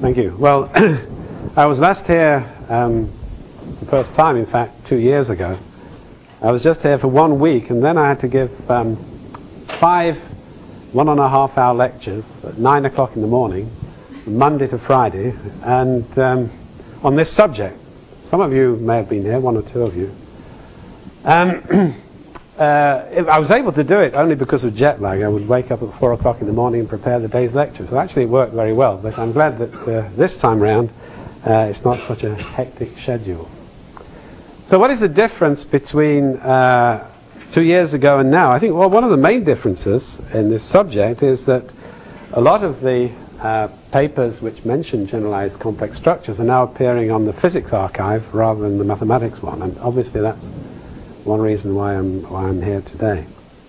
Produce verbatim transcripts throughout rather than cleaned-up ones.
Thank you. Well, I was last here um, the first time, in fact, two years ago. I was just here for one week, and then I had to give um, five one and a half hour lectures at nine o'clock in the morning, Monday to Friday, and um, on this subject. Some of you may have been here, one or two of you. Um, uh, I was able to do it only because of jet lag. I would wake up at four o'clock in the morning and prepare the day's lecture. So actually it worked very well, but I'm glad that uh, this time round uh, it's not such a hectic schedule. So what is the difference between uh, two years ago and now? I think well, one of the main differences in this subject is that a lot of the uh, papers which mention generalized complex structures are now appearing on the physics archive rather than the mathematics one, and obviously that's one reason why I'm why I'm here today.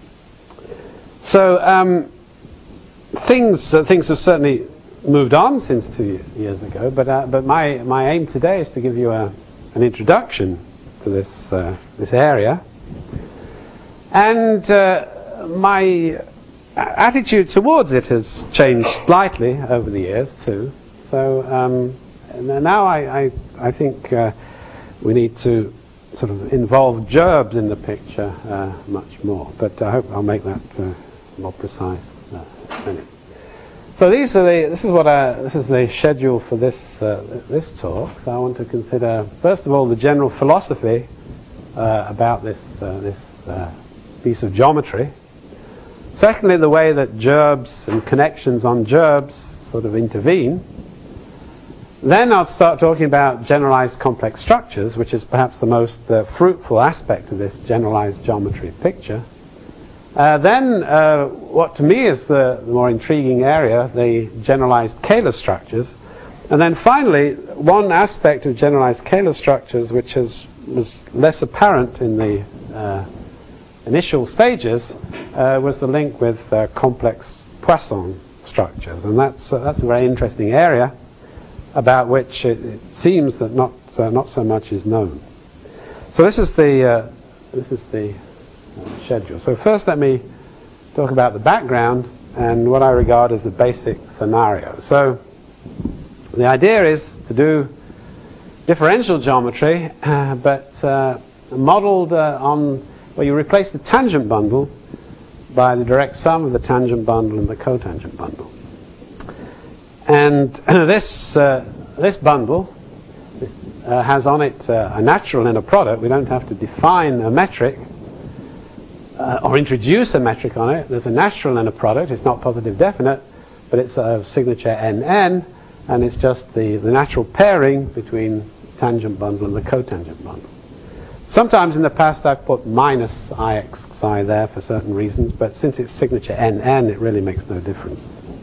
So um, things uh, things have certainly moved on since two years ago, but uh, but my my aim today is to give you a an introduction to this uh, this area, and uh, my attitude towards it has changed slightly over the years too. So um, now I I, I think uh, we need to sort of involve gerbs in the picture uh, much more, but I hope I'll make that uh, more precise uh, in a minute. So these are the this is what I, this is the schedule for this uh, this talk. So I want to consider first of all the general philosophy uh, about this uh, this uh, piece of geometry. Secondly, the way that gerbs and connections on gerbs sort of intervene. Then I'll start talking about generalized complex structures, which is perhaps the most uh, fruitful aspect of this generalized geometry picture. Uh, then uh, what to me is the, the more intriguing area, the generalized Kähler structures. And then finally, one aspect of generalized Kähler structures which has, was less apparent in the uh, initial stages uh, was the link with uh, complex Poisson structures. And that's, uh, that's a very interesting area about which it, it seems that not uh, not so much is known. So this is the uh, this is the uh, schedule. So first, let me talk about the background and what I regard as the basic scenario. So the idea is to do differential geometry, uh, but uh, modeled uh, on where you replace the tangent bundle by the direct sum of the tangent bundle and the cotangent bundle. And this uh, this bundle this, uh, has on it uh, a natural inner product. We don't have to define a metric uh, or introduce a metric on it. There's a natural inner product. It's not positive definite, but it's of signature N N, and it's just the, the natural pairing between tangent bundle and the cotangent bundle. Sometimes in the past I've put minus I X psi there for certain reasons, but since it's signature N N, it really makes no difference.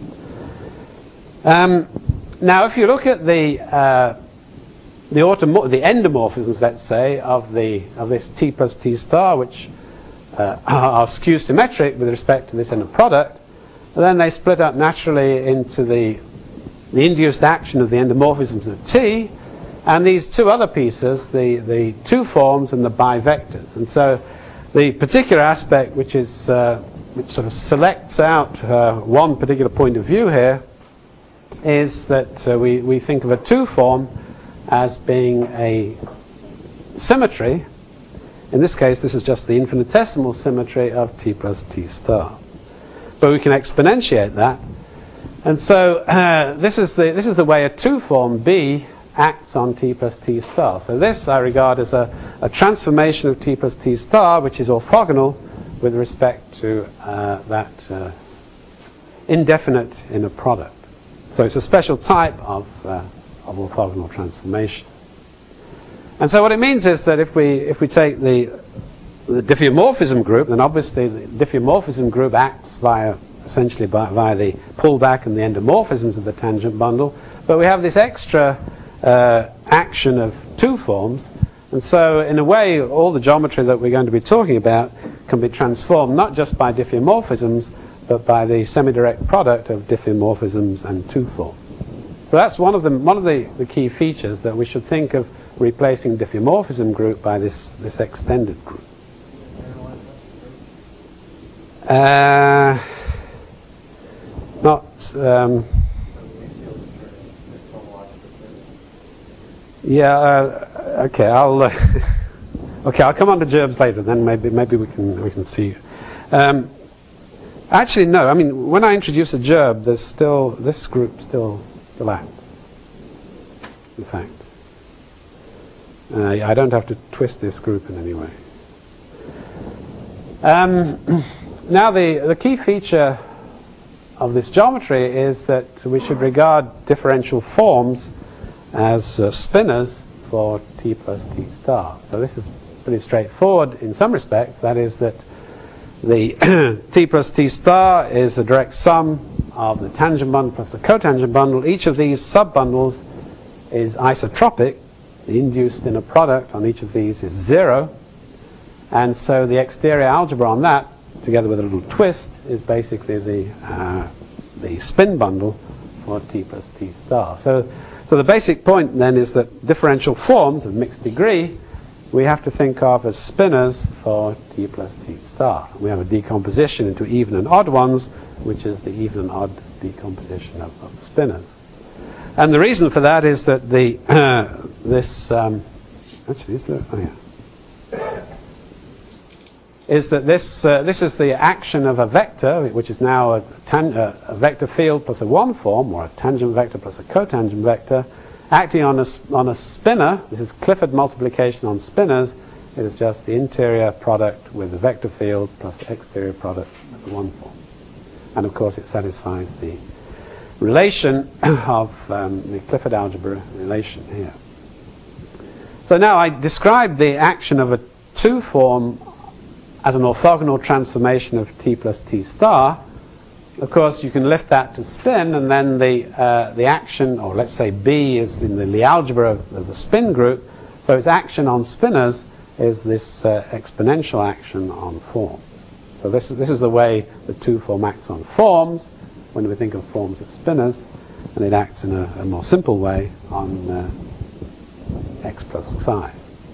Um, now, if you look at the uh, the, automor- the endomorphisms, let's say, of the of this T plus T star, which uh, are skew symmetric with respect to this inner product, then they split up naturally into the the induced action of the endomorphisms of T, and these two other pieces, the the two forms and the bivectors. And so, the particular aspect which is uh, which sort of selects out uh, one particular point of view here is that uh, we, we think of a two form as being a symmetry. In this case, this is just the infinitesimal symmetry of T plus T star. But we can exponentiate that. And so uh, this is the this is the way a two form B acts on T plus T star. So this I regard as a, a transformation of T plus T star, which is orthogonal with respect to uh, that uh, indefinite inner product. So it's a special type of, uh, of orthogonal transformation. And so what it means is that if we if we take the, the diffeomorphism group, then obviously the diffeomorphism group acts via essentially by, via the pullback and the endomorphisms of the tangent bundle, but we have this extra uh, action of two forms, and so in a way all the geometry that we're going to be talking about can be transformed not just by diffeomorphisms, but by the semi-direct product of diffeomorphisms and two forms. So that's one of the one of the, the key features, that we should think of replacing diffeomorphism group by this this extended group. Uh, not um, Yeah. Uh, okay. I'll. Uh, okay. I'll come on to gerbs later. Then maybe maybe we can we can see. Um, actually, no. I mean, when I introduce a gerb, there's still this group still still acts. In fact, uh, I don't have to twist this group in any way. Um, now, the the key feature of this geometry is that we should regard differential forms as uh, spinors for t plus t star. So this is pretty straightforward in some respects. That is that the t plus t star is the direct sum of the tangent bundle plus the cotangent bundle. Each of these sub-bundles is isotropic. The induced inner product on each of these is zero. And so the exterior algebra on that, together with a little twist, is basically the uh, the spin bundle for t plus t star. So, so the basic point then is that differential forms of mixed degree we have to think of as spinors for t plus t star. We have a decomposition into even and odd ones, which is the even and odd decomposition of, of spinors. And the reason for that is that the uh, this um, actually is there? Oh yeah. Is that this uh, this is the action of a vector, which is now a, tan uh, a vector field plus a one form, or a tangent vector plus a cotangent vector, acting on a on a spinor. This is Clifford multiplication on spinors. It is just the interior product with the vector field plus the exterior product with the one form, and of course it satisfies the relation of um, the Clifford algebra relation here. So now I described the action of a two form as an orthogonal transformation of t plus t star. Of course, you can lift that to spin, and then the uh, the action, or let's say B, is in the Lie algebra of, of the spin group. So its action on spinors is this uh, exponential action on forms. So this is this is the way the two form acts on forms when we think of forms as spinors, and it acts in a, a more simple way on uh, x plus psi.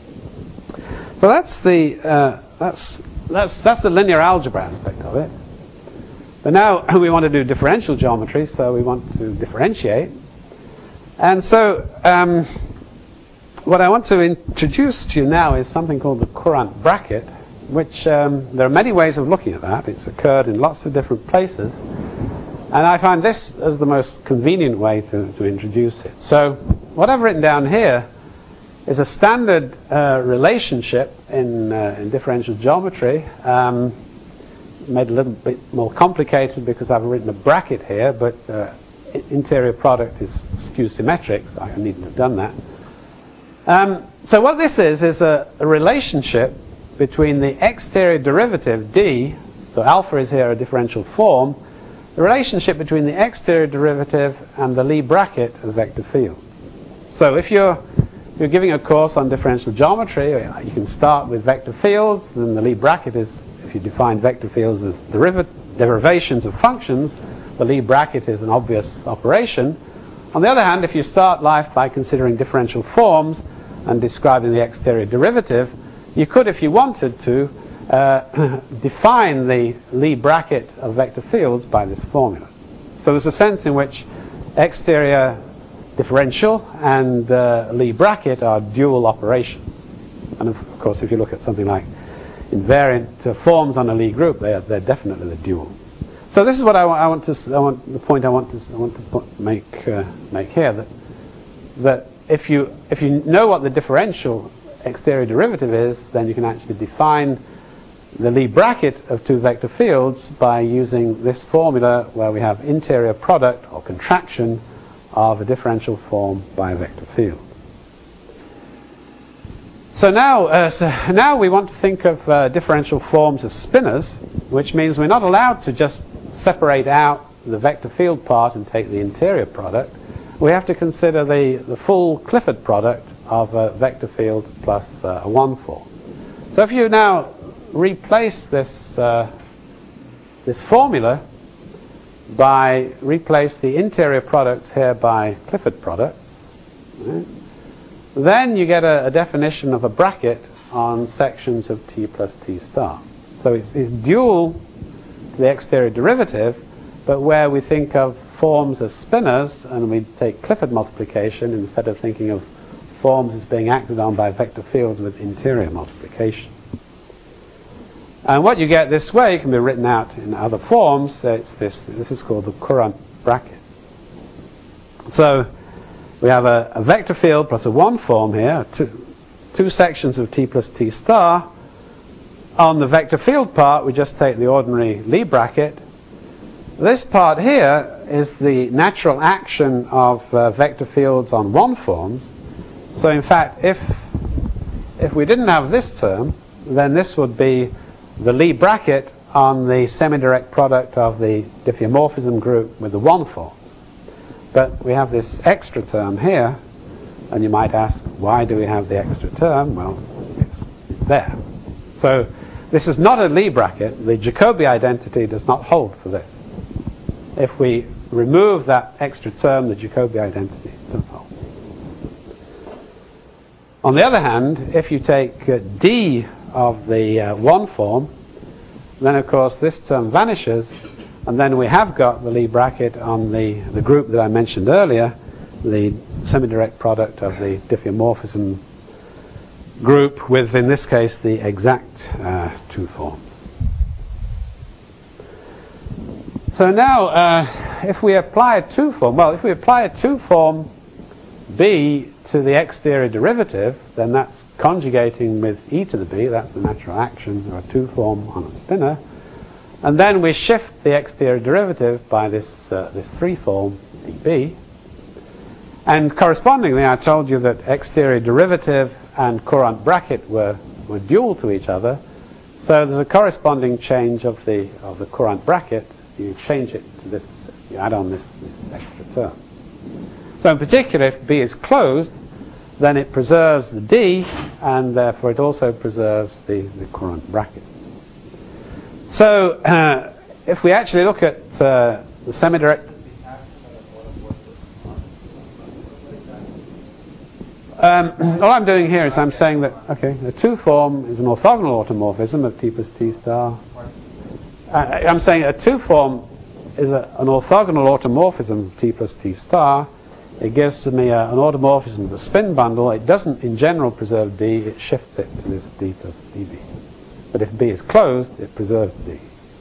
So that's the uh, that's that's that's the linear algebra aspect of it. But now we want to do differential geometry, so we want to differentiate. And so um, what I want to introduce to you now is something called the Courant bracket, which um, there are many ways of looking at that. It's occurred in lots of different places. And I find this as the most convenient way to, to introduce it. So what I've written down here is a standard uh, relationship in, uh, in differential geometry, um, made a little bit more complicated because I've written a bracket here, but uh, interior product is skew symmetric, so I needn't have done that. Um, so what this is, is a, a relationship between the exterior derivative d, so alpha is here a differential form, the relationship between the exterior derivative and the Lie bracket of vector fields. So if you're If you're giving a course on differential geometry, you can start with vector fields, then the Lie bracket is, if you define vector fields as deriv derivations of functions, the Lie bracket is an obvious operation. On the other hand, if you start life by considering differential forms and describing the exterior derivative, you could, if you wanted to, uh, define the Lie bracket of vector fields by this formula. So there's a sense in which exterior differential and uh, Lie bracket are dual operations. And of course, if you look at something like invariant uh, forms on a Lie group, they are, they're definitely the dual. So this is what I, wa I want to. I want the point I want to. I want to put, make uh, make here that that if you if you know what the differential exterior derivative is, then you can actually define the Lie bracket of two vector fields by using this formula where we have interior product or contraction of a differential form by a vector field. So now, uh, so now we want to think of uh, differential forms as spinors, which means we're not allowed to just separate out the vector field part and take the interior product. We have to consider the, the full Clifford product of a vector field plus uh, a one form. So if you now replace this, uh, this formula by replace the interior products here by Clifford products, right, then you get a, a definition of a bracket on sections of t plus t star. So it's, it's dual to the exterior derivative, but where we think of forms as spinors and we take Clifford multiplication instead of thinking of forms is being acted on by vector fields with interior multiplication. And what you get this way can be written out in other forms. It's this, this is called the Courant bracket. So we have a, a vector field plus a one form here, two, two sections of t plus t star. On the vector field part, we just take the ordinary Lie bracket. This part here is the natural action of uh, vector fields on one forms. So in fact, if, if we didn't have this term, then this would be the Lie bracket on the semi-direct product of the diffeomorphism group with the one forms. But we have this extra term here, and you might ask, why do we have the extra term? Well, it's, it's there. So this is not a Lie bracket. The Jacobi identity does not hold for this. If we remove that extra term, the Jacobi identity doesn't hold. On the other hand, if you take uh, D of the uh, one form, then of course this term vanishes, and then we have got the Lie bracket on the, the group that I mentioned earlier, the semi-direct product of the diffeomorphism group with, in this case, the exact uh, two forms. So now, uh, if we apply a two form, well, if we apply a two form B to the exterior derivative, then that's conjugating with e to the b, that's the natural action of a two form on a spinor. And then we shift the exterior derivative by this, uh, this three form db. And correspondingly, I told you that exterior derivative and Courant bracket were, were dual to each other. So there's a corresponding change of the, of the Courant bracket. You change it to this, you add on this, this extra term. So in particular, if B is closed, then it preserves the D, and therefore it also preserves the, the Courant bracket. So uh, if we actually look at uh, the semi-direct... Um, all I'm doing here is I'm saying that, okay, the two form is an orthogonal automorphism of t plus t star. Uh, I'm saying a two form is a, an orthogonal automorphism of t plus t star. It gives me a, an automorphism of the spin bundle. It doesn't in general preserve D, it shifts it to this D plus dB. But if B is closed, it preserves D.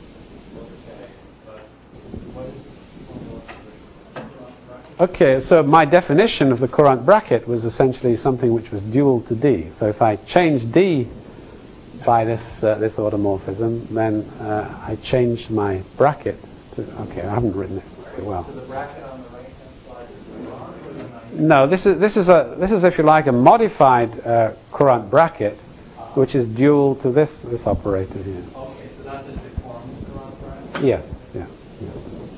Okay, so my definition of the Courant bracket was essentially something which was dual to D. So if I change D by this uh, this automorphism, then uh, I change my bracket to, okay, I haven't written it very well. So the bracket on the right hand side is wrong, or is it not? No, this is this is a this is if you like a modified uh, Courant bracket, uh-huh, which is dual to this this operator here. Okay, so that's a deformed Courant bracket? Yes, yeah. yeah.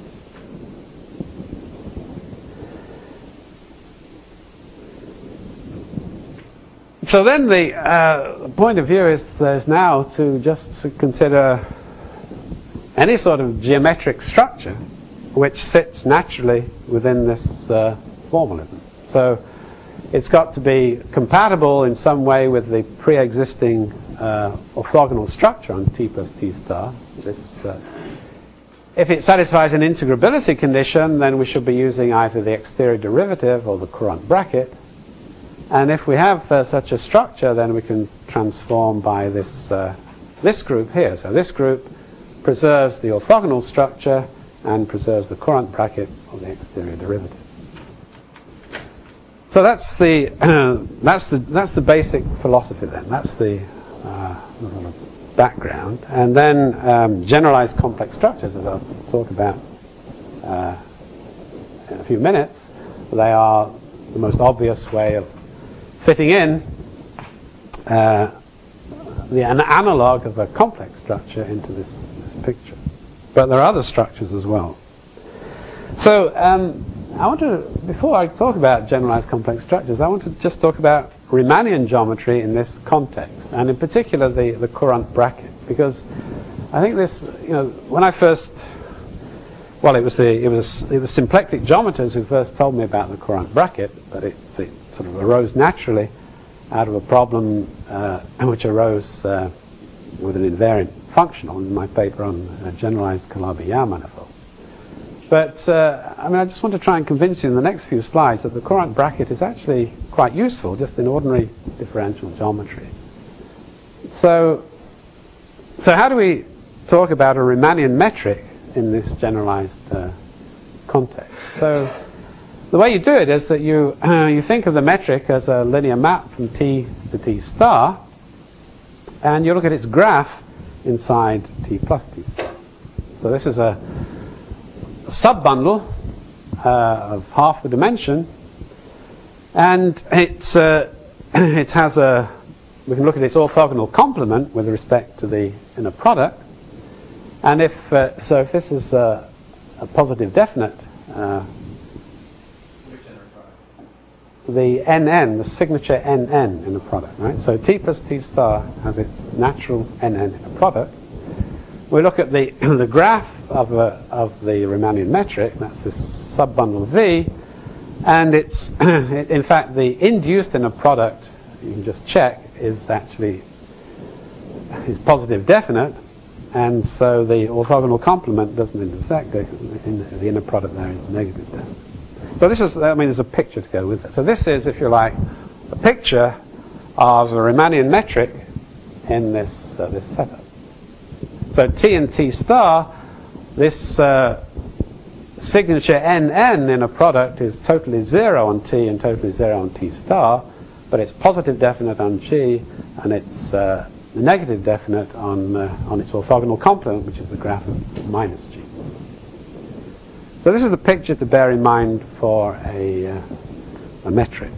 So then the uh, point of view is, is now to just to consider any sort of geometric structure which sits naturally within this uh, formalism. So it's got to be compatible in some way with the pre-existing uh, orthogonal structure on t plus t star. This, uh, if it satisfies an integrability condition, then we should be using either the exterior derivative or the Courant bracket. And if we have uh, such a structure, then we can transform by this, uh, this group here. So this group preserves the orthogonal structure and preserves the Courant bracket of the exterior derivative. So that's the, uh, that's the, that's the basic philosophy then. That's the uh, sort of background. And then um, generalized complex structures, as I'll talk about uh, in a few minutes, they are the most obvious way of fitting in uh, the an analog of a complex structure into this, this picture. But there are other structures as well. So um, I want to, before I talk about generalized complex structures, I want to just talk about Riemannian geometry in this context, and in particular the, the Courant bracket, because I think this, you know, when I first, well, it was the it was it was symplectic geometers who first told me about the Courant bracket, but it, it sort of arose naturally out of a problem uh, which arose uh, with an invariant functional in my paper on uh, generalized Calabi-Yau manifold. But uh, I mean, I just want to try and convince you in the next few slides that the Courant bracket is actually quite useful just in ordinary differential geometry. So, so how do we talk about a Riemannian metric in this generalized uh, context? So the way you do it is that you uh, you think of the metric as a linear map from T to T star, and you look at its graph inside T plus T star. So this is a, a subbundle uh, of half the dimension, and it's uh, it has a we can look at its orthogonal complement with respect to the inner product, and if uh, so, if this is a, a positive definite. Uh, the N N, the signature N N in a product, right? So T plus T star has its natural N N in a product. We look at the the graph of a, of the Riemannian metric. That's this subbundle V, and it's in fact the induced inner product. You can just check is actually is positive definite, and so the orthogonal complement doesn't intersect. The, the inner product there is negative definite. So this is, I mean, there's a picture to go with it. So this is, if you like, a picture of a Riemannian metric in this uh, this setup. So T and T star, this uh, signature N N in a product is totally zero on T and totally zero on T star, but it's positive definite on G and it's uh, negative definite on uh, on its orthogonal complement, which is the graph of minus G. So this is the picture to bear in mind for a, uh, a metric.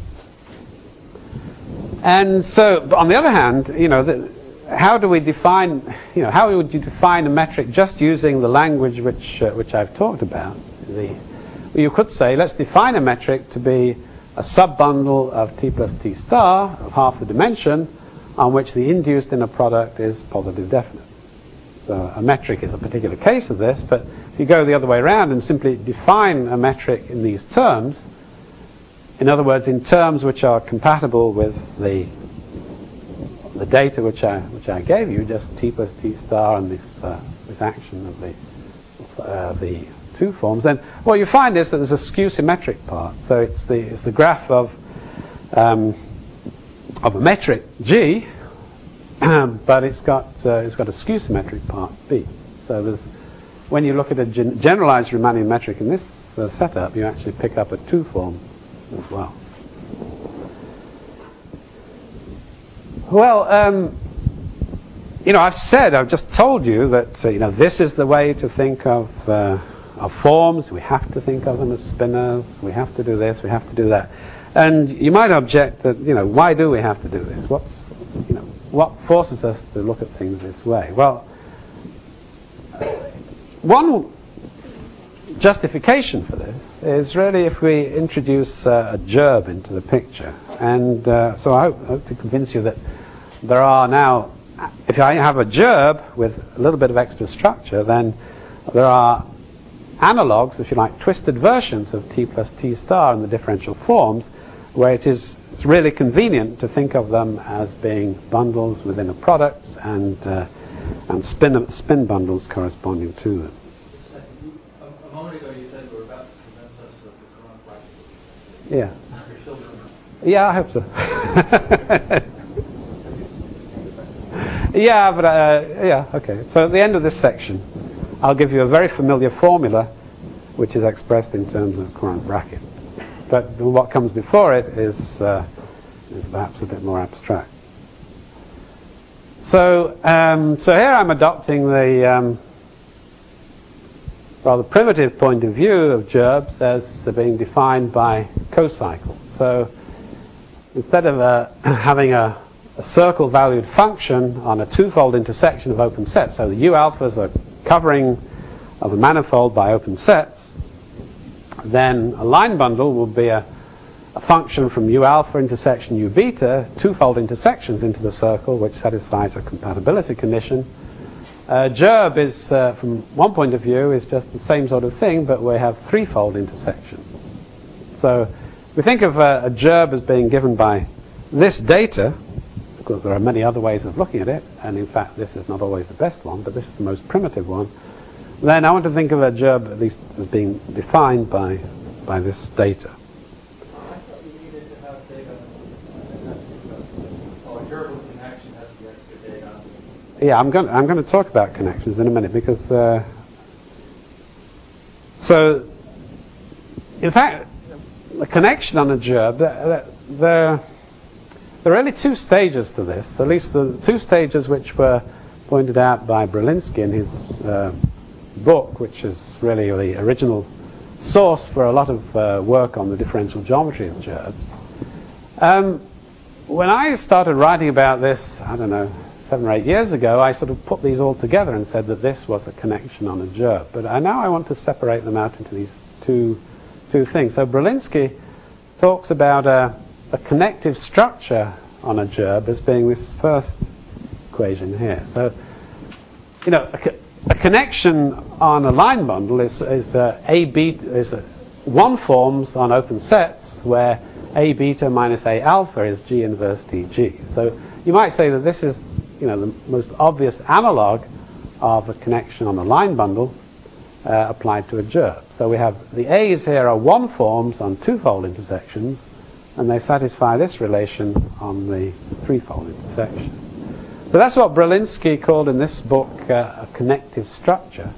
And so, but on the other hand, you know, the, how do we define, you know, how would you define a metric just using the language which uh, which I've talked about? The, well, you could say, let's define a metric to be a subbundle of T plus T star of half the dimension on which the induced inner product is positive definite. So a metric is a particular case of this, but if you go the other way around and simply define a metric in these terms, in other words, in terms which are compatible with the the data which I which I gave you, just T plus T star and this uh, this action of the uh, the two forms, then what you find is that there's a skew symmetric part. So it's the it's the graph of um, of a metric G. But it's got uh, it's got a skew symmetric part B. So there's, when you look at a gen- generalized Riemannian metric in this uh, setup, you actually pick up a two form as well. Well, um, you know, I've said, I've just told you that uh, you know this is the way to think of uh, of forms. We have to think of them as spinors. We have to do this. We have to do that. And you might object that, you know, why do we have to do this? What's, you know, what forces us to look at things this way? Well, one justification for this is really if we introduce uh, a gerb into the picture. And uh, so I hope, hope to convince you that there are now, if I have a gerb with a little bit of extra structure, then there are analogues, if you like, twisted versions of T plus T star in the differential forms, where it is really convenient to think of them as being bundles within a product and uh, and spin spin bundles corresponding to them. A, a moment ago you said you were about to convince us of the Courant bracket. Yeah. You're still doing it. Yeah, I hope so. yeah, but uh, yeah, okay. So at the end of this section, I'll give you a very familiar formula, which is expressed in terms of Courant bracket. But what comes before it is uh, is perhaps a bit more abstract. So, um, so here I'm adopting the um, rather primitive point of view of gerbs as being defined by cocycles. So, instead of uh, having a, a circle-valued function on a twofold intersection of open sets, so the U alphas are covering of a manifold by open sets, then a line bundle will be a, a function from U alpha intersection U beta, twofold intersections into the circle, which satisfies a compatibility condition. Uh, gerb is, uh, from one point of view, is just the same sort of thing, but we have threefold intersections. So we think of uh, a gerb as being given by this data. Of course, there are many other ways of looking at it, and in fact, this is not always the best one, but this is the most primitive one, then I want to think of a gerb at least as being defined by by this data. I thought you needed to have data, uh, or gerbil connection has the extra data. Yeah, I'm going. I'm going to talk about connections in a minute because uh, so in fact the connection on a gerb, there, there, there are really two stages to this. At least the two stages which were pointed out by Brzezinski in his uh, book, which is really the original source for a lot of uh, work on the differential geometry of gerbs. Um, when I started writing about this, I don't know, seven or eight years ago, I sort of put these all together and said that this was a connection on a gerb. But I, now I want to separate them out into these two two things. So Brzezinski talks about a, a connective structure on a gerb as being this first equation here. So, you know, a, co a connection on a line bundle is, is uh, A beta is uh, one forms on open sets where A beta minus A alpha is G inverse D G. So you might say that this is, you know, the most obvious analog of a connection on a line bundle uh, applied to a gerb. So we have the A's here are one forms on twofold intersections, and they satisfy this relation on the threefold intersection. So that's what Brzezinski called in this book uh, a connective structure.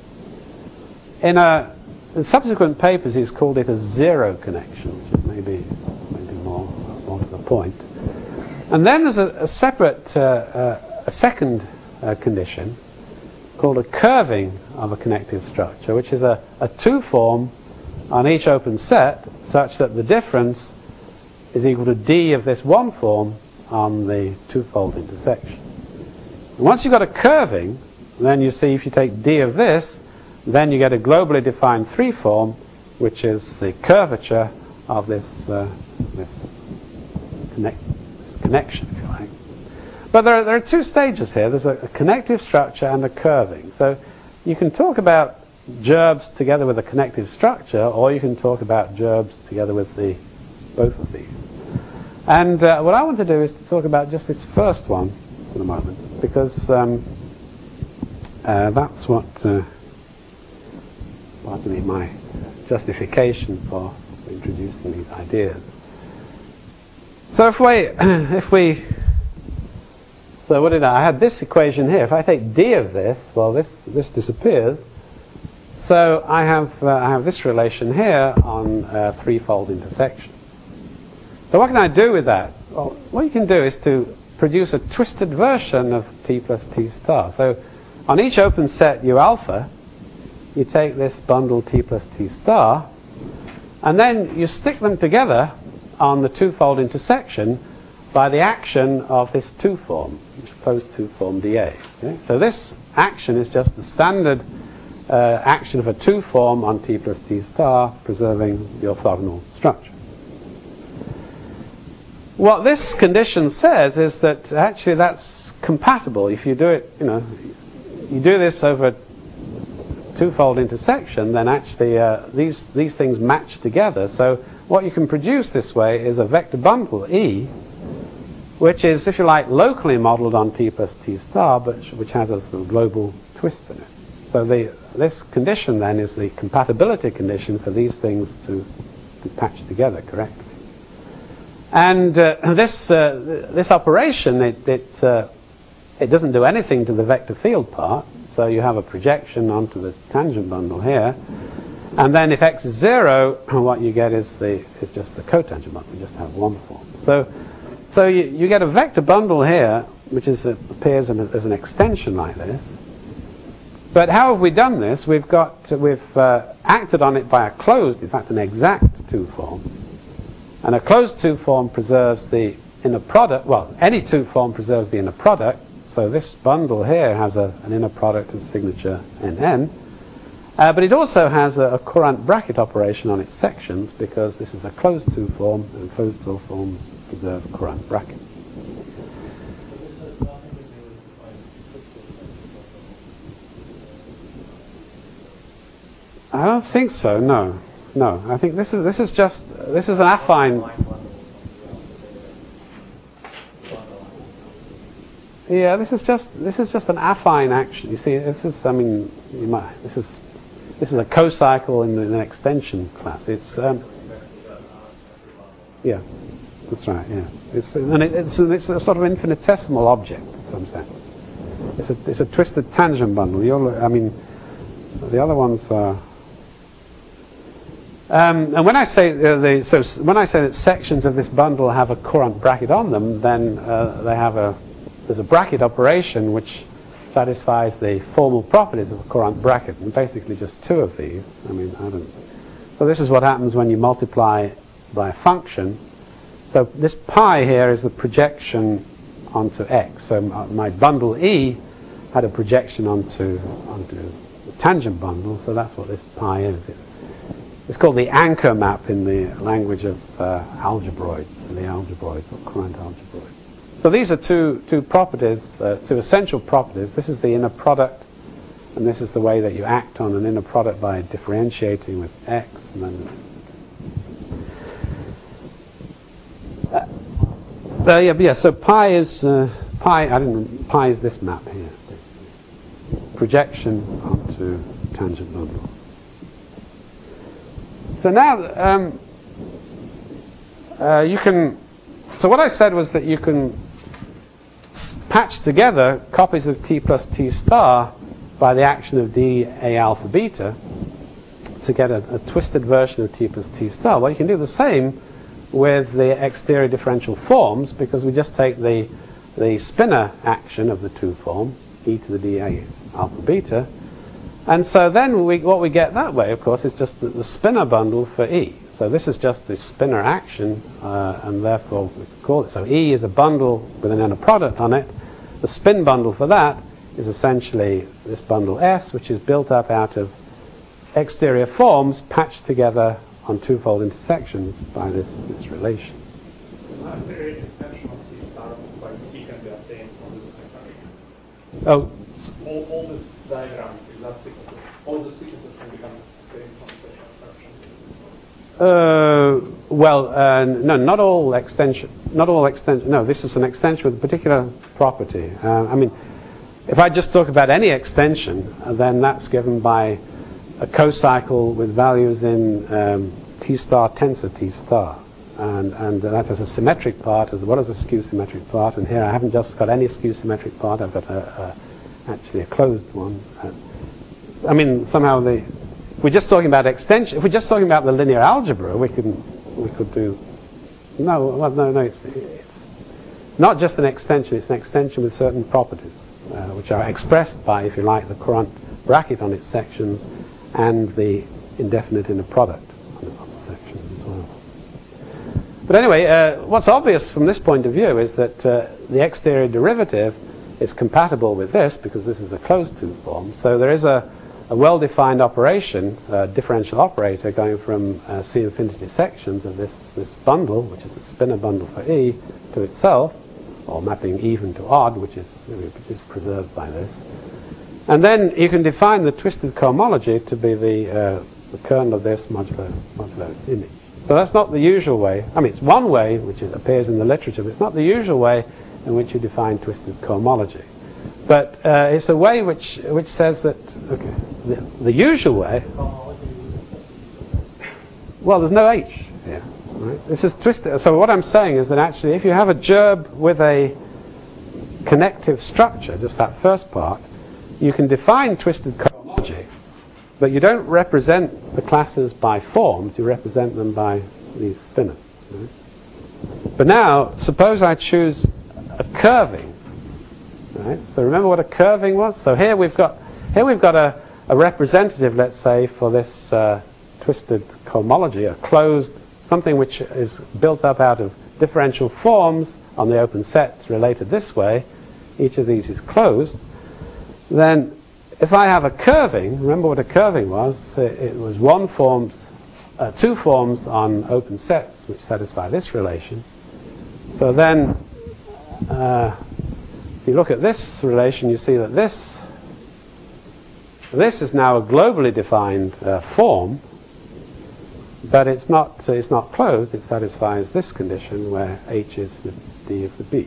In, a, in subsequent papers, he's called it a zero connection, which is maybe maybe more more to the point. And then there's a, a separate, uh, uh, a second uh, condition called a curving of a connective structure, which is a, a two-form on each open set, such that the difference is equal to D of this one form on the twofold intersection. And once you've got a curving, then you see if you take D of this, then you get a globally defined three form, which is the curvature of this, uh, this, connect, this connection, if you like. But there are, there are two stages here. There's a, a connective structure and a curving. So you can talk about gerbs together with a connective structure, or you can talk about gerbs together with the both of these. And uh, what I want to do is to talk about just this first one for the moment, because um, uh, that's what, uh, pardon me, my justification for introducing these ideas. So if we, if we, so what did I, I had this equation here. If I take D of this, well, this this disappears. So I have uh, I have this relation here on uh, threefold intersection. So what can I do with that? Well, what you can do is to produce a twisted version of T plus T star. So on each open set U alpha, you take this bundle T plus T star, and then you stick them together on the twofold intersection by the action of this two form, closed two form dA. Okay? So this action is just the standard uh, action of a two form on T plus T star, preserving the orthogonal structure. What this condition says is that actually that's compatible. If you do it, you know, you do this over a twofold intersection, then actually uh, these these things match together. So what you can produce this way is a vector bundle E, which is, if you like, locally modeled on T plus T star, but which has a sort of global twist in it. So the, this condition then is the compatibility condition for these things to be patched together correctly. And uh, this uh, this operation, it it, uh, it doesn't do anything to the vector field part. So you have a projection onto the tangent bundle here, and then if x is zero, what you get is the is just the cotangent bundle. You just have one form. So so you, you get a vector bundle here, which is uh, appears in a, as an extension like this. But how have we done this? We've got we've uh, acted on it by a closed, in fact, an exact two form. And a closed two form preserves the inner product. Well, any two form preserves the inner product. So this bundle here has a, an inner product of signature N N. Uh, but it also has a, a courant bracket operation on its sections, because this is a closed two form, and closed two forms preserve courant bracket. But this has nothing to do with defining pixels. I don't think so. No, no. I think this is this is just this is an affine. Yeah, this is just this is just an affine action. You see, this is I mean, you might, this is this is a cocycle in an extension class. It's um, yeah, that's right. Yeah, it's and it, it's it's a sort of infinitesimal object in some sense. It's a it's a twisted tangent bundle. You're, I mean, the other ones are. Um, and when I say uh, the so s- when I say that sections of this bundle have a courant bracket on them, then uh, they have a there's a bracket operation which satisfies the formal properties of a courant bracket, and basically just two of these. I mean, I don't. So this is what happens when you multiply by a function. So this pi here is the projection onto X. So m- my bundle E had a projection onto onto the tangent bundle. So that's what this pi is. It's, It's called the anchor map in the language of uh, algebroids, the algebroids or courant algebroids. So these are two two properties, uh, two essential properties. This is the inner product, and this is the way that you act on an inner product by differentiating with X. And then uh, uh, yeah, yeah. So pi is uh, pi. I didn't. Pi is this map here. Projection onto tangent bundle. So now um, uh, you can. So what I said was that you can s- patch together copies of T plus T star by the action of D A alpha beta to get a, a twisted version of T plus T star. Well, you can do the same with the exterior differential forms, because we just take the the spinor action of the two forms, e to the D A alpha beta. And so then we, what we get that way, of course, is just the, the spinor bundle for E. So this is just the spinor action, uh, and therefore we call it. So E is a bundle with an inner product on it. The spin bundle for that is essentially this bundle S, which is built up out of exterior forms patched together on twofold intersections by this, this relation. Not very extension of T star by T can be obtained from this extension. Oh, All, all the diagrams, exact sequences, all the sequences can become obtained from such an extension. Uh, well, uh, no, not all extension. Not all extension. No, this is an extension with a particular property. Uh, I mean, if I just talk about any extension, uh, then that's given by a cocycle with values in um, T star tensor T star, and and that has a symmetric part as well as a skew symmetric part. And here I haven't just got any skew symmetric part. I've got a, a actually a closed one. Uh, I mean, somehow the. If we're just talking about extension, if we're just talking about the linear algebra, we can we could do. No, well, no, no. It's, it's not just an extension. It's an extension with certain properties, uh, which are expressed by, if you like, the courant bracket on its sections and the indefinite inner product on the, on the sections as well. But anyway, uh, what's obvious from this point of view is that uh, the exterior derivative is compatible with this because this is a closed two form. So there is a, a well-defined operation, a differential operator, going from uh, C infinity sections of this, this bundle, which is the spinor bundle for E, to itself, or mapping even to odd, which is, which is preserved by this. And then you can define the twisted cohomology to be the, uh, the kernel of this modulo, modulo its image. So that's not the usual way. I mean, it's one way which is, appears in the literature, but it's not the usual way in which you define twisted cohomology. But uh, it's a way which which says that, okay, the, the usual way, well, there's no H here, right? This is twisted. So what I'm saying is that actually if you have a gerb with a connective structure, just that first part, you can define twisted cohomology, but you don't represent the classes by forms, you represent them by these spinors. Right? But now, suppose I choose a curving. Right? So remember what a curving was? So here we've got here we've got a, a representative, let's say, for this uh, twisted cohomology, a closed, something which is built up out of differential forms on the open sets related this way. Each of these is closed. Then if I have a curving, remember what a curving was? It, it was one forms, uh, two forms on open sets which satisfy this relation. So then uh, if you look at this relation, you see that this this is now a globally defined uh, form, but it's not it's not closed. It satisfies this condition where H is the D of the B.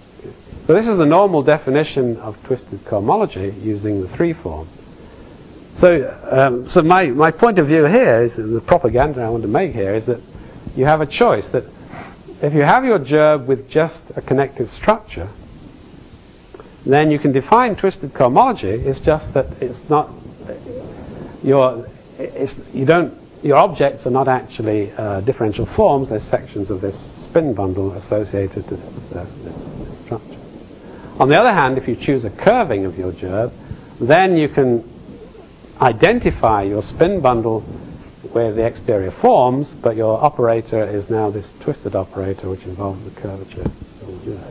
So this is the normal definition of twisted cohomology using the three form. So, um, so my, my point of view here is, the propaganda I want to make here is that you have a choice, that if you have your gerb with just a connective structure, then you can define twisted cohomology. It's just that it's not your it's you don't your objects are not actually uh, differential forms. They're sections of this spin bundle associated to this, uh, this, this structure. On the other hand, if you choose a curving of your gerb, then you can identify your spin bundle with the exterior forms, but your operator is now this twisted operator, which involves the curvature of the gerb.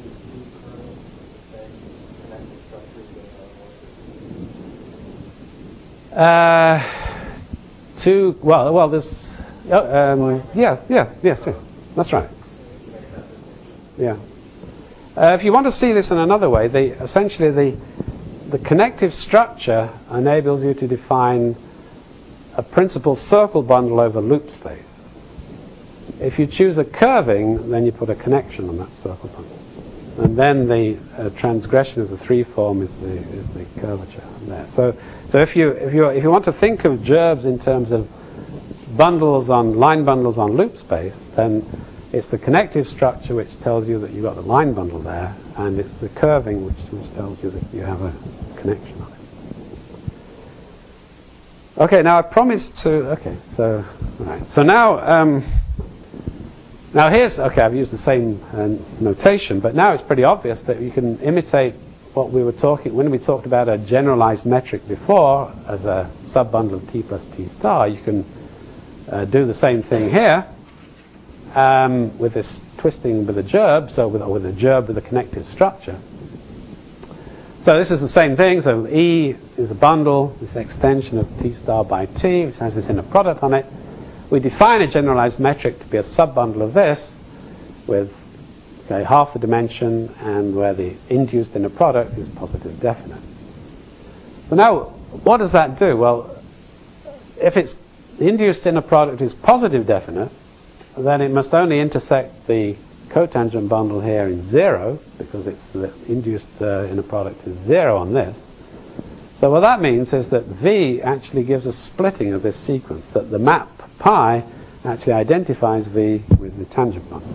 Uh, two, well, well, there's, oh, um, yeah, yeah, yes, yes, that's right. Yeah. Uh, if you want to see this in another way, the, essentially the, the connective structure enables you to define a principal circle bundle over loop space. If you choose a curving, then you put a connection on that circle bundle. And then the uh, transgression of the three form is the is the curvature there. So so if you if you if you want to think of gerbs in terms of bundles on line bundles on loop space, then it's the connective structure which tells you that you've got the line bundle there, and it's the curving which which tells you that you have a connection on it. Okay, now I promised to. Okay, so all right. So now. Um, Now here's, okay, I've used the same uh, notation, but now it's pretty obvious that you can imitate what we were talking, when we talked about a generalized metric before as a subbundle of T plus T star, you can uh, do the same thing here um, with this twisting with a gerb, so with, with a gerb with a connective structure. So this is the same thing, so E is a bundle, this extension of T star by T, which has this inner product on it. We define a generalized metric to be a subbundle of this with okay, half the dimension and where the induced inner product is positive definite. So now, what does that do? Well, if it's the induced inner product is positive definite, then it must only intersect the cotangent bundle here in zero, because it's the induced uh, inner product is zero on this. So what that means is that V actually gives a splitting of this sequence, that the map pi actually identifies V with the tangent bundle.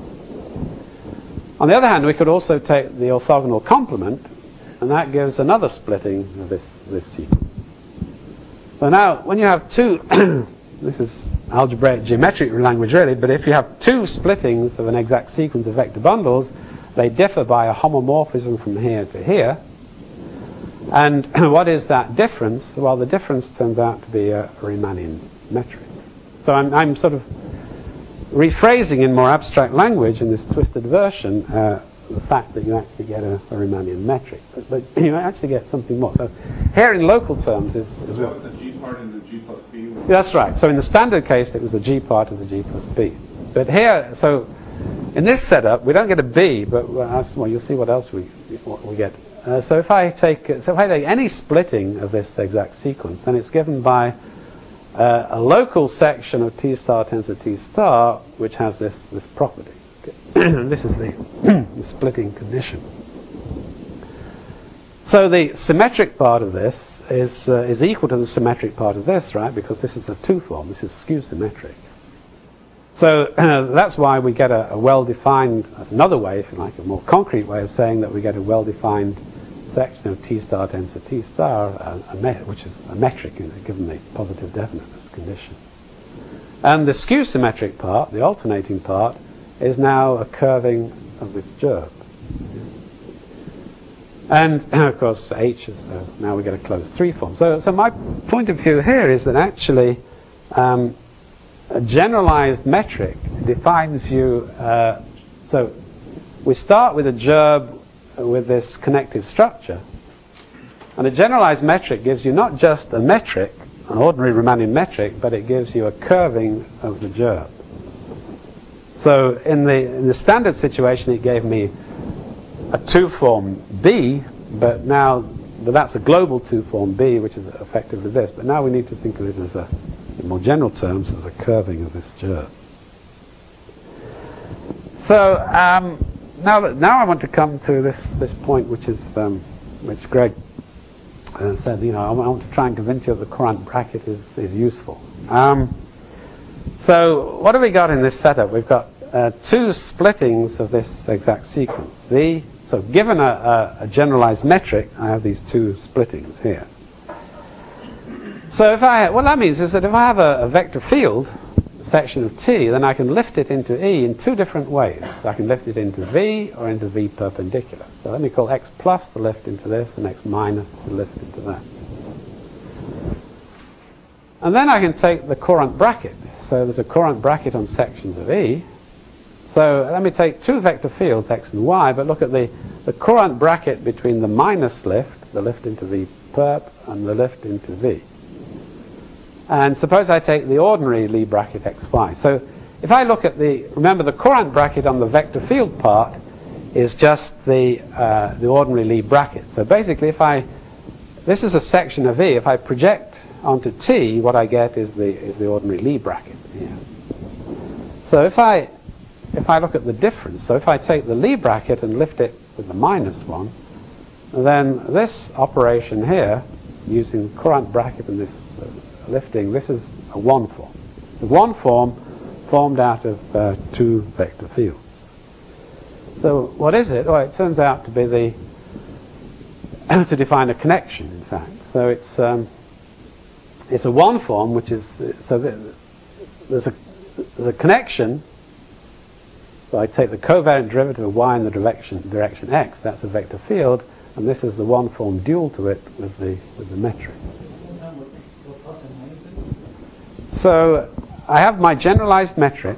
On the other hand, we could also take the orthogonal complement, and that gives another splitting of this, this sequence. So now, when you have two, this is algebraic geometric language really, but if you have two splittings of an exact sequence of vector bundles, they differ by a homomorphism from here to here. And what is that difference? Well, the difference turns out to be a Riemannian metric. So I'm, I'm sort of rephrasing in more abstract language in this twisted version uh, the fact that you actually get a, a Riemannian metric. But, but you actually get something more. So here in local terms is... is so what that was the G part and the G plus B? That's right. So in the standard case, it was the G part of the G plus B. But here, so in this setup, we don't get a B, but well, you'll see what else we, what we get. Uh, so if I take so if I take any splitting of this exact sequence, then it's given by uh, a local section of T star tensor T star, which has this this property. This is the, the splitting condition. So the symmetric part of this is uh, is equal to the symmetric part of this, right? Because this is a two form. This is skew symmetric. So uh, that's why we get a, a well-defined. That's another way, if you like, a more concrete way of saying that we get a well-defined section of T star tensor T star, uh, a me which is a metric, you know, given the positive definiteness condition. And the skew symmetric part, the alternating part, is now a curving of this gerb. And of course H is, so now we get a closed three form. So, so my point of view here is that actually um, a generalized metric defines you, uh, so we start with a gerb with this connective structure, and a generalized metric gives you not just a metric, an ordinary Riemannian metric, but it gives you a curving of the gerb. So in the, in the standard situation it gave me a two-form B, but now but that's a global two-form B, which is effectively this, but now we need to think of it as a, in more general terms, as a curving of this gerb. So um, now that now I want to come to this this point, which is um, which Greg and said, you know, I want to try and convince you that the Courant bracket is, is useful. Um, so what have we got in this setup? We've got uh, two splittings of this exact sequence. V, so given a, a, a generalized metric, I have these two splittings here. So if I, what that means is that if I have a, a vector field, a section of T, then I can lift it into E in two different ways. So I can lift it into V or into V perpendicular. So let me call X plus the lift into this and X minus the lift into that. And then I can take the Courant bracket. So there's a Courant bracket on sections of E. So let me take two vector fields, X and Y, but look at the, the Courant bracket between the minus lift, the lift into V perp, and the lift into V. And suppose I take the ordinary Lie bracket X Y. So if I look at the, remember the Courant bracket on the vector field part is just the, uh, the ordinary Lie bracket. So basically if I, this is a section of E, if I project onto T, what I get is the, is the ordinary Lie bracket here. So if I, if I look at the difference, so if I take the Lie bracket and lift it with the minus one, then this operation here, using the Courant bracket and this uh, lifting, this is a one form. The one form formed out of uh, two vector fields. So what is it? Well, it turns out to be the to define a connection, in fact. So it's um, it's a one form, which is so there's a there's a connection. So I take the covariant derivative of y in the direction direction x. That's a vector field, and this is the one form dual to it with the with the metric. So I have my generalized metric,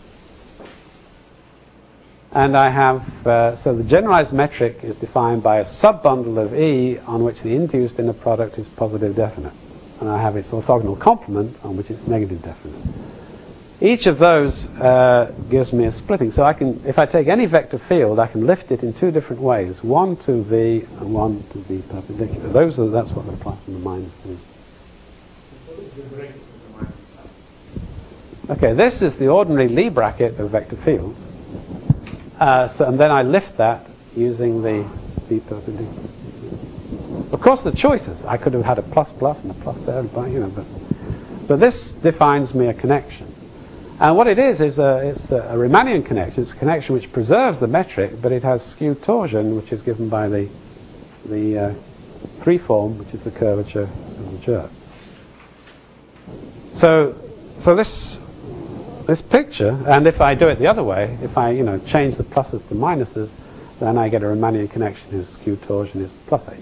and I have, uh, so the generalized metric is defined by a subbundle of E on which the induced inner product is positive definite. And I have its orthogonal complement on which it's negative definite. Each of those uh, gives me a splitting. So I can, if I take any vector field, I can lift it in two different ways, one to V and one to V perpendicular. Those are, that's what the plus and the minus is. Okay, this is the ordinary Lie bracket of vector fields. Uh, so, and then I lift that using the V perpendicular. Of course, the choices. I could have had a plus plus and a plus there, but you know, but but this defines me a connection. And what it is is a, it's a Riemannian connection. It's a connection which preserves the metric, but it has skew torsion, which is given by the the uh, three form, which is the curvature of the jerk. So, so this. This picture, and if I do it the other way, if I you know change the pluses to minuses, then I get a Riemannian connection whose skew torsion is plus H.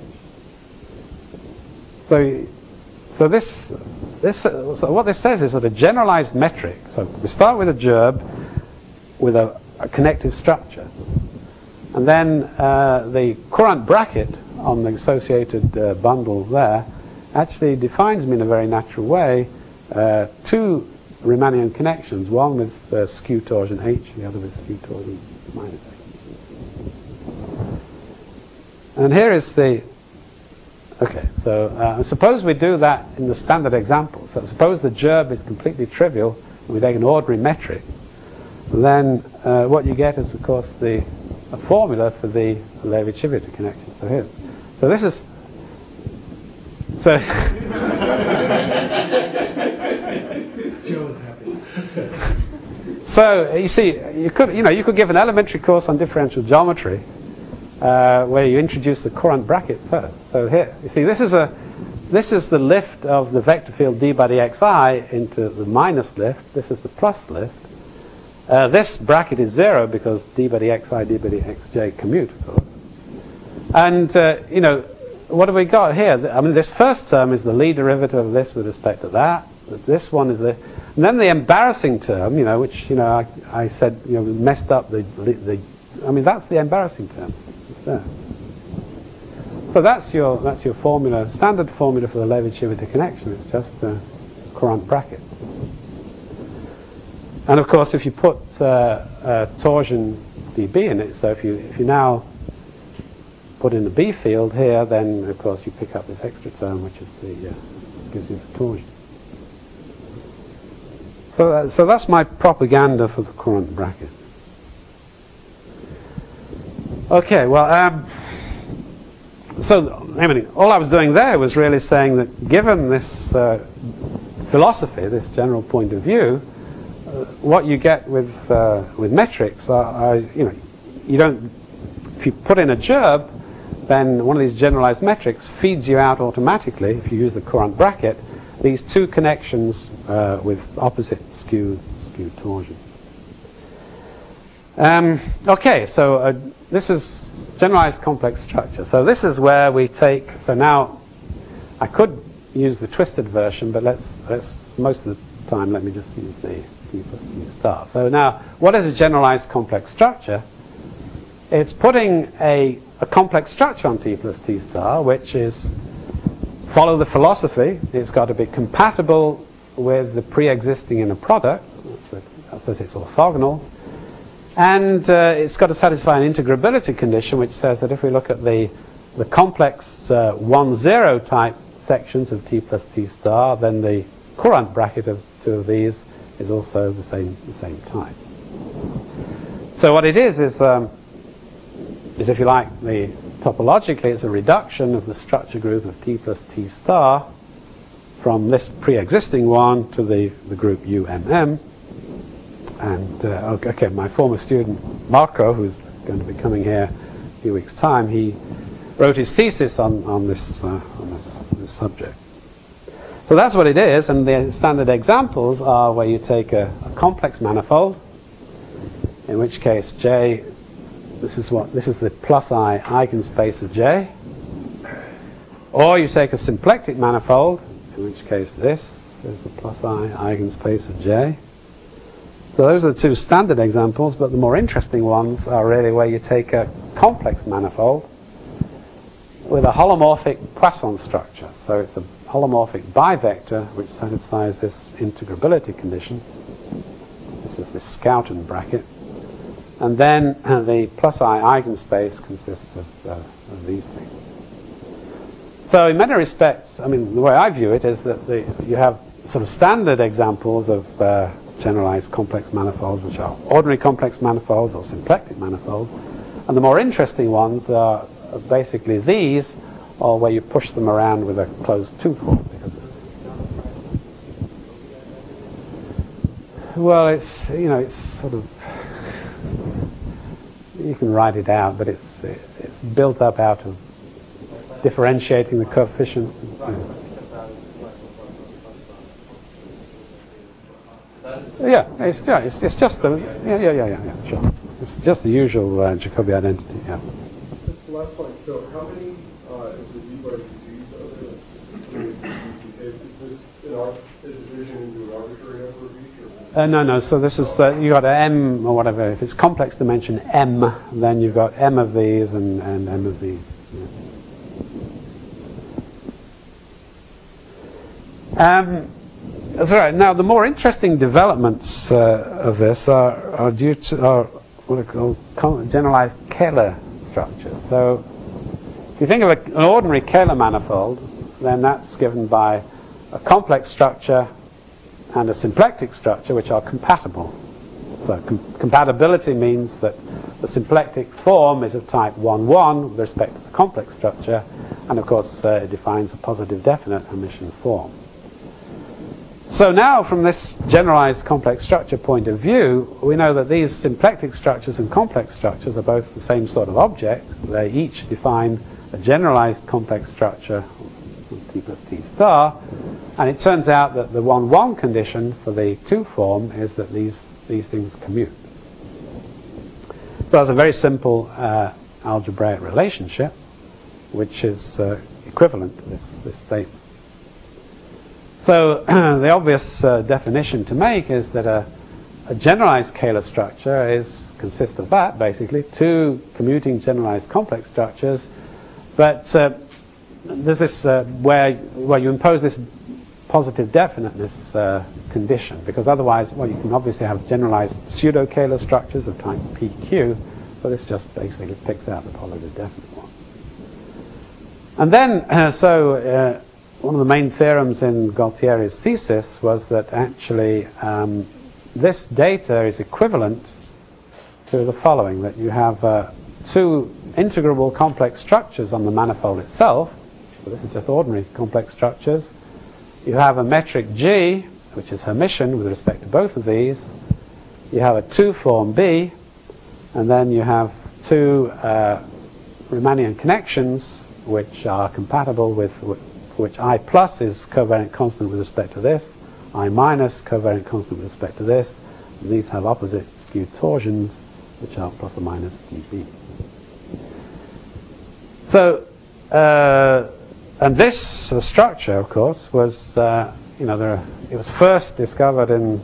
So, so this, this, uh, so what this says is that a generalized metric. So we start with a gerb with a, a connective structure, and then uh, the Courant bracket on the associated uh, bundle there actually defines me in a very natural way uh, two Riemannian connections, one with uh, skew torsion H, the other with skew torsion minus H. And here is the, okay, so uh, suppose we do that in the standard example. So suppose the gerb is completely trivial, and we take an ordinary metric, then uh, what you get is, of course, the a formula for the Levi-Civita connection. So here, so this is, so, so you see, you could, you know, you could give an elementary course on differential geometry uh, where you introduce the Courant bracket first. So here, you see, this is a, this is the lift of the vector field d by dxi into the minus lift. This is the plus lift. Uh, this bracket is zero because d by dxi, d by dxj commute, of course. And uh, you know, what have we got here? I mean, this first term is the Lie derivative of this with respect to that. This one is the, and then the embarrassing term, you know, which you know I, I said, you know, messed up the, the, I mean, that's the embarrassing term. It's there. So that's your that's your formula, standard formula for the Levi-Civita connection. It's just a Courant bracket. And of course, if you put uh, uh, torsion dB in it, so if you if you now put in the B field here, then of course you pick up this extra term, which is the uh, gives you the torsion. So, uh, so that's my propaganda for the Courant bracket. Okay, well, um, so, I mean, all I was doing there was really saying that given this uh, philosophy, this general point of view, uh, what you get with uh, with metrics are, are, you know, you don't, if you put in a gerb, then one of these generalized metrics feeds you out automatically, if you use the Courant bracket, these two connections uh, with opposite skew, skew torsion. Um, okay, so uh, this is generalized complex structure. So this is where we take, so now I could use the twisted version, but let's, let's most of the time let me just use the T plus T star. So now, what is a generalized complex structure? It's putting a, a complex structure on T plus T star, which is, follow the philosophy, it's got to be compatible with the pre-existing inner product, that says it's orthogonal, and uh, it's got to satisfy an integrability condition, which says that if we look at the, the complex uh, one zero type sections of T plus T star, then the Courant bracket of two of these is also the same, the same type. So what it is is, um, is if you like, the topologically it's a reduction of the structure group of T plus T star from this pre-existing one to the, the group U M M. And uh, okay, my former student Marco, who's going to be coming here in a few weeks' time, he wrote his thesis on, on, this, uh, on this, this subject. So that's what it is, and the standard examples are where you take a, a complex manifold, in which case J, this is what this is the plus I eigenspace of J, or you take a symplectic manifold, in which case this is the plus I eigenspace of J. So those are the two standard examples, but the more interesting ones are really where you take a complex manifold with a holomorphic Poisson structure. So it's a holomorphic bivector which satisfies this integrability condition. This is the Schouten bracket. And then uh, the plus I eigenspace consists of, uh, of these things. So in many respects, I mean, the way I view it is that the, you have sort of standard examples of uh, generalized complex manifolds, which are ordinary complex manifolds or symplectic manifolds. And the more interesting ones are basically these, or where you push them around with a closed two-form. Because well, it's, you know, it's sort of, you can write it out, but it's it's built up out of differentiating the coefficients. Yeah, it's, yeah, it's, it's just the yeah yeah yeah yeah, yeah sure. It's just the usual uh, Jacobi identity. Yeah. That's the last point. So, how many uh, is the Debye disease are there? Is this an ar- a division into an arbitrary number of each? Or? Uh, no, no. So this is uh, you got M or whatever. If it's complex dimension M, then you've got M of these and, and M of these. Yeah. Um. That's right. Now, the more interesting developments uh, of this are, are due to are what are called generalized Kähler structure. So, if you think of a, an ordinary Kähler manifold, then that's given by a complex structure and a symplectic structure, which are compatible. So, com- compatibility means that the symplectic form is of type one one with respect to the complex structure, and of course, uh, it defines a positive definite Hermitian form. So now, from this generalized complex structure point of view, we know that these symplectic structures and complex structures are both the same sort of object. They each define a generalized complex structure, T plus T star, and it turns out that the one one condition for the two form is that these, these things commute. So that's a very simple uh, algebraic relationship, which is uh, equivalent to this, this statement. So the obvious uh, definition to make is that a, a generalized Kähler structure is consists of that, basically, two commuting generalized complex structures. But uh, there's this uh, where where you impose this positive definiteness uh, condition, because otherwise, well, you can obviously have generalized pseudo Kähler structures of type P Q. So this just basically picks out the positive definite one. And then, uh, so. Uh, One of the main theorems in Gualtieri's thesis was that actually um, this data is equivalent to the following, that you have uh, two integrable complex structures on the manifold itself, so this is just ordinary complex structures, you have a metric G, which is Hermitian with respect to both of these. You have a two form B, and then you have two uh, Riemannian connections which are compatible with, with which I plus is covariant constant with respect to this, I minus covariant constant with respect to this, and these have opposite skewed torsions which are plus or minus dB. So, uh, and this uh, structure, of course, was, uh, you know, there, it was first discovered in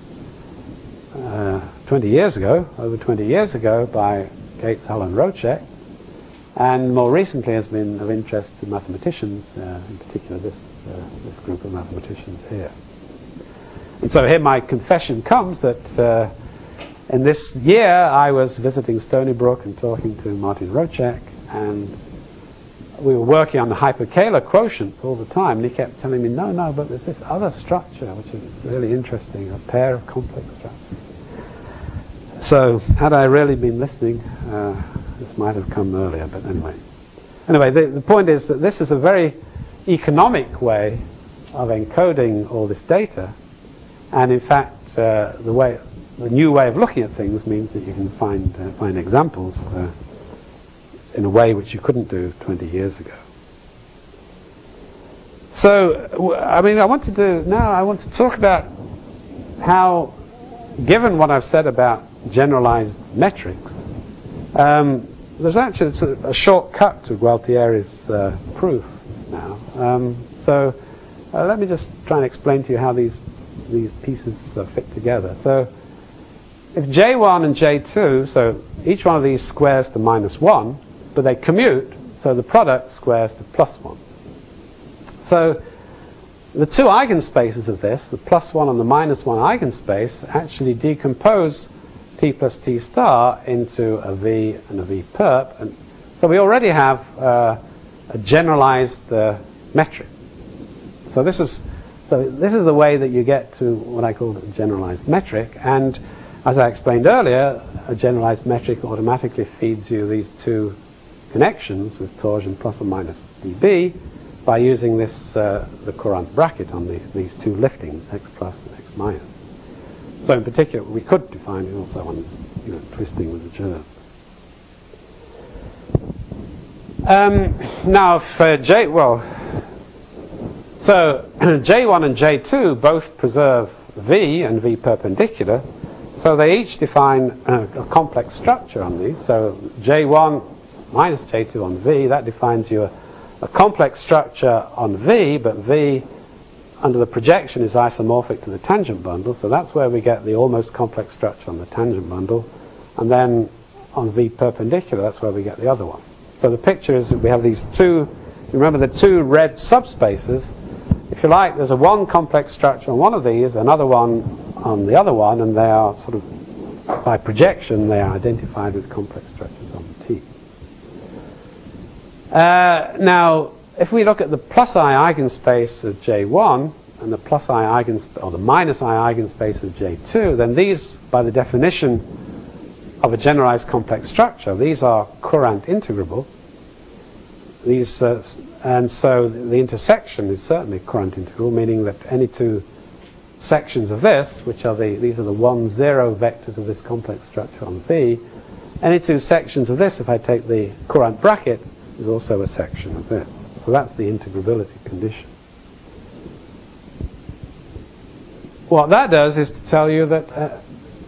uh, twenty years ago, over twenty years ago, by Gates, Hull, and Rocek, and more recently has been of interest to mathematicians, uh, in particular this uh, this group of mathematicians here. And so here my confession comes that uh, in this year I was visiting Stony Brook and talking to Martin Rocek, and we were working on the hyperkähler quotients all the time, and he kept telling me, no, no, but there's this other structure which is really interesting, a pair of complex structures. So had I really been listening, uh, this might have come earlier, but anyway. Anyway, the, the point is that this is a very economic way of encoding all this data, and in fact uh, the way, the new way of looking at things means that you can find, uh, find examples uh, in a way which you couldn't do twenty years ago. So, I mean, I want to do, now I want to talk about how, given what I've said about generalized metrics, um, there's actually it's a, a shortcut to Gualtieri's uh, proof now. Um, so, uh, let me just try and explain to you how these, these pieces uh, fit together. So, if J one and J two, so each one of these squares to minus one, but they commute, so the product squares to plus one. So the two eigenspaces of this, the plus one and the minus one eigenspace, actually decompose T plus T star into a V and a V perp. And so we already have uh, a generalized uh, metric. So this is so this is the way that you get to what I call a generalized metric. And as I explained earlier, a generalized metric automatically feeds you these two connections with torsion plus or minus dB by using this uh, the Courant bracket on these, these two liftings, x plus and x minus. So in particular, we could define it also on, you know, twisting with the germ. Um, now, for J, well, so J one and J two both preserve V and V perpendicular, so they each define uh, a complex structure on these. So J one minus J two on V, that defines you a, a complex structure on V, but V under the projection is isomorphic to the tangent bundle, so that's where we get the almost complex structure on the tangent bundle, and then on V perpendicular, that's where we get the other one. So the picture is that we have these two, remember the two red subspaces, if you like, there's a one complex structure on one of these, another one on the other one, and they are sort of, by projection, they are identified with complex structures on T. Uh, now, if we look at the plus I eigenspace of J one and the plus I eigenspace, or the minus I eigenspace of J two, then these, by the definition of a generalized complex structure, these are Courant integrable. These, uh, and so the intersection is certainly Courant integral, meaning that any two sections of this, which are the, these are the one, zero vectors of this complex structure on V, any two sections of this, if I take the Courant bracket, is also a section of this. So that's the integrability condition. What that does is to tell you that uh,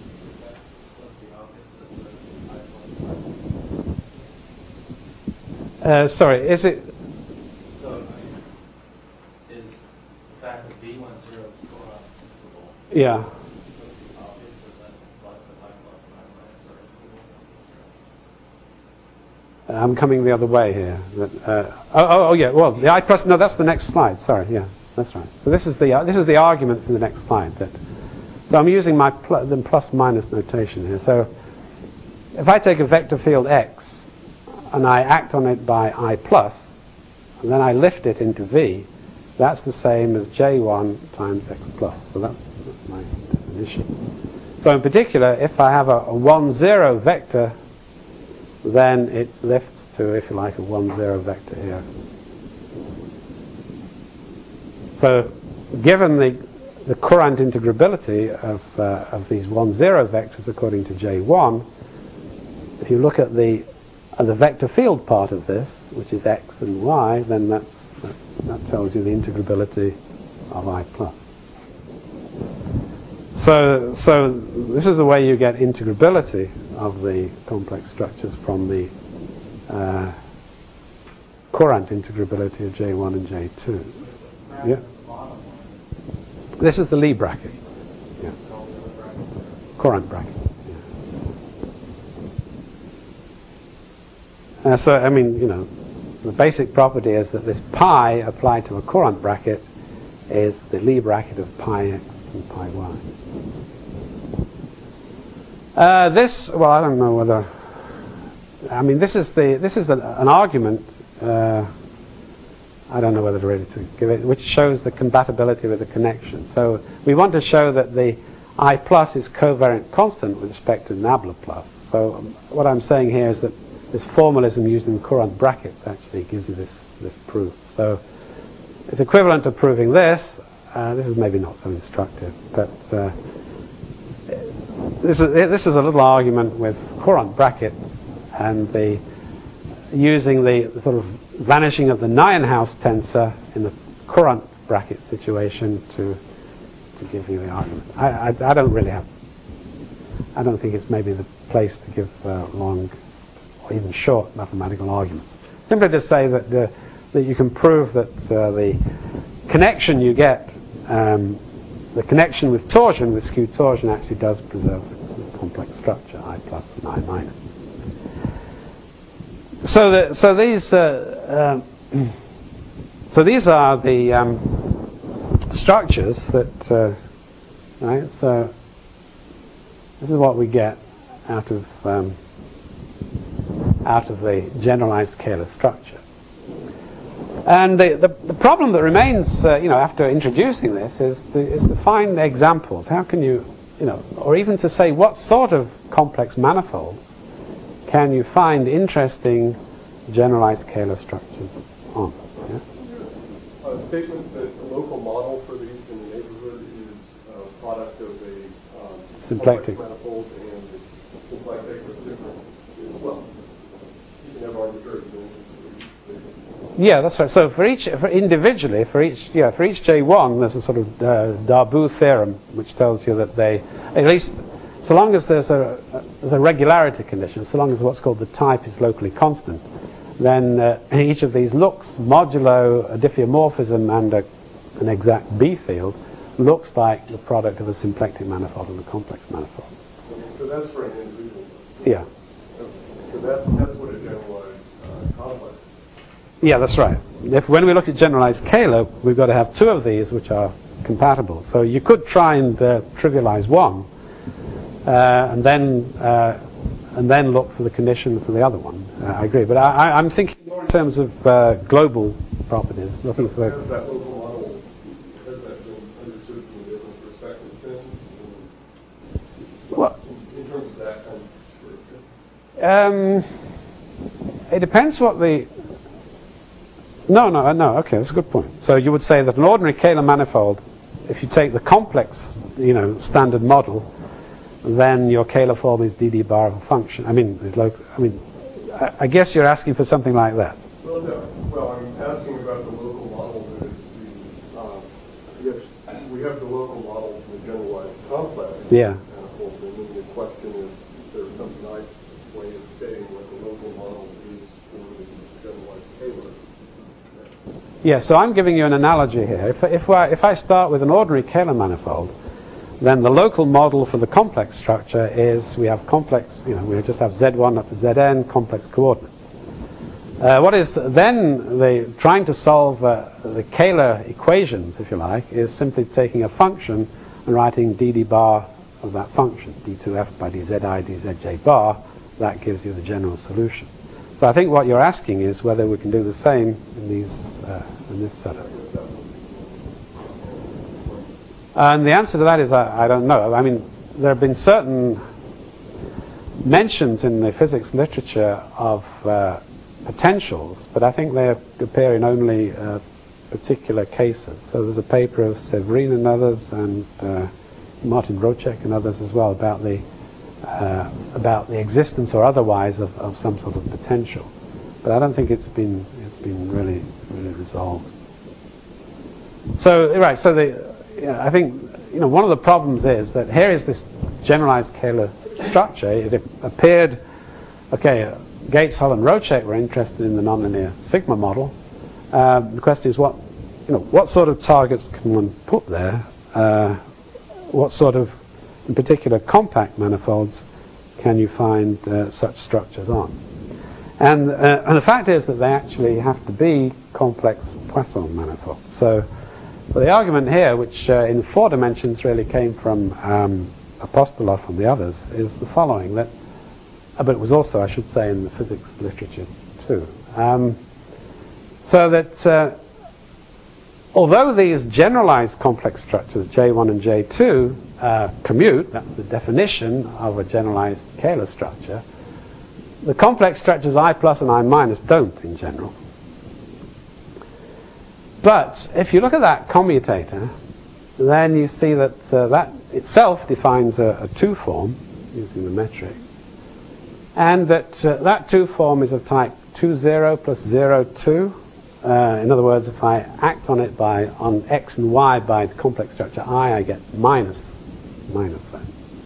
uh, sorry, is it So is the fact that V one zero is Courant integrable? yeah. I'm coming the other way here. Uh, oh, oh, oh, yeah. Well, the I plus. No, that's the next slide. Sorry. Yeah, that's right. So this is the uh, this is the argument for the next slide. That, so I'm using my pl the plus minus notation here. So if I take a vector field x and I act on it by I plus, and then I lift it into V, that's the same as J one times x plus. So that's, that's my definition. So in particular, if I have a, a one zero vector then it lifts to, if you like, a one zero vector here. So given the, the Courant integrability of, uh, of these one zero vectors according to J one, if you look at the, at the vector field part of this, which is x and y, then that's, that, that tells you the integrability of I plus. So, so this is the way you get integrability of the complex structures from the uh, Courant integrability of J one and J two. Yeah. This is the Lie bracket. Yeah. Courant bracket. Yeah. Uh, so, I mean, you know, the basic property is that this pi applied to a Courant bracket is the Lie bracket of pi x and pi y. Uh, this, well, I don't know whether. I mean, this is the this is an, an argument. Uh, I don't know whether really to give it, which shows the compatibility with the connection. So we want to show that the I plus is covariant constant with respect to nabla plus. So um, what I'm saying here is that this formalism used in Courant brackets actually gives you this this proof. So it's equivalent to proving this. Uh, this is maybe not so instructive, but uh, this is this is a little argument with Courant brackets and the using the, the sort of vanishing of the Nijenhuis tensor in the Courant bracket situation to to give you the argument. I, I, I don't really have. I don't think it's maybe the place to give uh, long or even short mathematical arguments. Simply to say that the, that you can prove that uh, the connection you get. Um, the connection with torsion, with skew torsion, actually does preserve the complex structure, I plus and I minus. So, the, so these, uh, uh, so these are the um, structures that, uh, right? So this is what we get out of um, out of the generalized Kähler structure. And the, the, the problem that remains, uh, you know, after introducing this is to, is to find examples. How can you, you know, or even to say what sort of complex manifolds can you find interesting generalized Kähler structures on? Yeah? A statement that the local model for these in the neighborhood is a product of a um, symplectic complex manifold and the symplectic with different, well, you can have arbitrary dimensions. Yeah, that's right. So for each, for individually, for each, yeah, for each J one, there's a sort of uh, Darboux theorem which tells you that they, at least, so long as there's a, a there's a regularity condition, so long as what's called the type is locally constant, then uh, each of these looks modulo a diffeomorphism and a, an exact B field looks like the product of a symplectic manifold and a complex manifold. So that's for an individual. Yeah. So that's that's what a generalized uh, complex. Yeah, that's right. If when we look at generalized Kähler, we've got to have two of these which are compatible. So you could try and uh, trivialize one, uh, and then uh, and then look for the condition for the other one. Uh, I agree, but I, I, I'm thinking more in terms of uh, global properties, looking for. Has that local model, has that been understood from a different perspective then? Well, in, in terms of that kind of structure? Um, it depends what the. No, no, no. Okay, that's a good point. So you would say that an ordinary Kähler manifold, if you take the complex, you know, standard model, then your Kähler form is d d bar of a function. I mean, is local. I mean, I, I guess you're asking for something like that. Well, no. Well, I'm asking about the local model that is the. Uh, yes, we have the local model from the generalized complex. Yeah. Manifold, and then the question is, is there some nice way of saying what the local model is for the generalized Kähler? Yeah, so I'm giving you an analogy here. If, if, I, if I start with an ordinary Kähler manifold, then the local model for the complex structure is we have complex, you know, we just have Z one up to Z n complex coordinates. Uh, what is then the, trying to solve uh, the Kähler equations, if you like, is simply taking a function and writing d d bar of that function, d two f by dzi dzj bar. That gives you the general solution. So I think what you're asking is whether we can do the same in these uh, in this setup. And the answer to that is I, I don't know. I mean, there have been certain mentions in the physics literature of uh, potentials, but I think they appear in only uh, particular cases. So there's a paper of Severin and others, and uh, Martin Rocek and others as well, about the uh, about the existence or otherwise of, of some sort of potential. But I don't think it's been it's been really really resolved. So right, so the you know, I think you know one of the problems is that here is this generalized Kähler structure. It appeared, okay, uh, Gates, Hull, and Rocek were interested in the nonlinear sigma model. Uh, the question is, what you know, what sort of targets can one put there? Uh, what sort of, in particular, compact manifolds can you find uh, such structures on? And, uh, and the fact is that they actually have to be complex Poisson manifolds. So, so the argument here, which uh, in four dimensions really came from um, Apostolov and the others, is the following: that, uh, but it was also, I should say, in the physics literature too. Um, so that uh, although these generalized complex structures, J one and J two, uh, commute, that's the definition of a generalized Kähler structure, the complex structures I plus and I minus don't in general. But if you look at that commutator, then you see that uh, that itself defines a, a two form using the metric, and that uh, that two form is of type two zero plus zero two. Uh, in other words, if I act on it by on x and y by the complex structure I, I get minus minus that.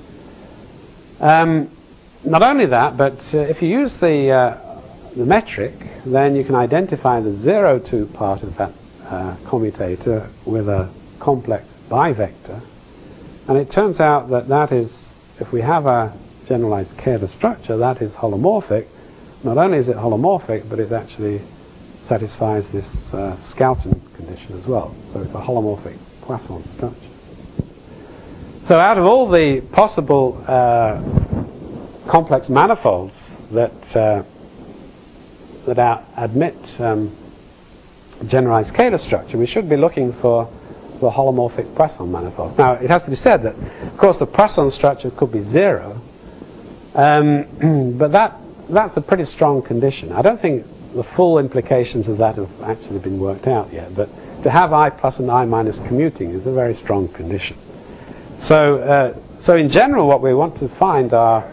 Um, not only that, but uh, if you use the uh, the metric, then you can identify the zero two part of that uh, commutator with a complex bivector, and it turns out that that is, if we have a generalized Kähler structure, that is holomorphic. Not only is it holomorphic, but it actually satisfies this uh, Schouten condition as well. So it's a holomorphic Poisson structure. So out of all the possible uh, complex manifolds that uh, that are, admit um, generalized Kähler structure, we should be looking for the holomorphic Poisson manifolds. Now, it has to be said that, of course, the Poisson structure could be zero, um, but that that's a pretty strong condition. I don't think the full implications of that have actually been worked out yet, but to have I plus and I minus commuting is a very strong condition. So, uh, so in general, what we want to find are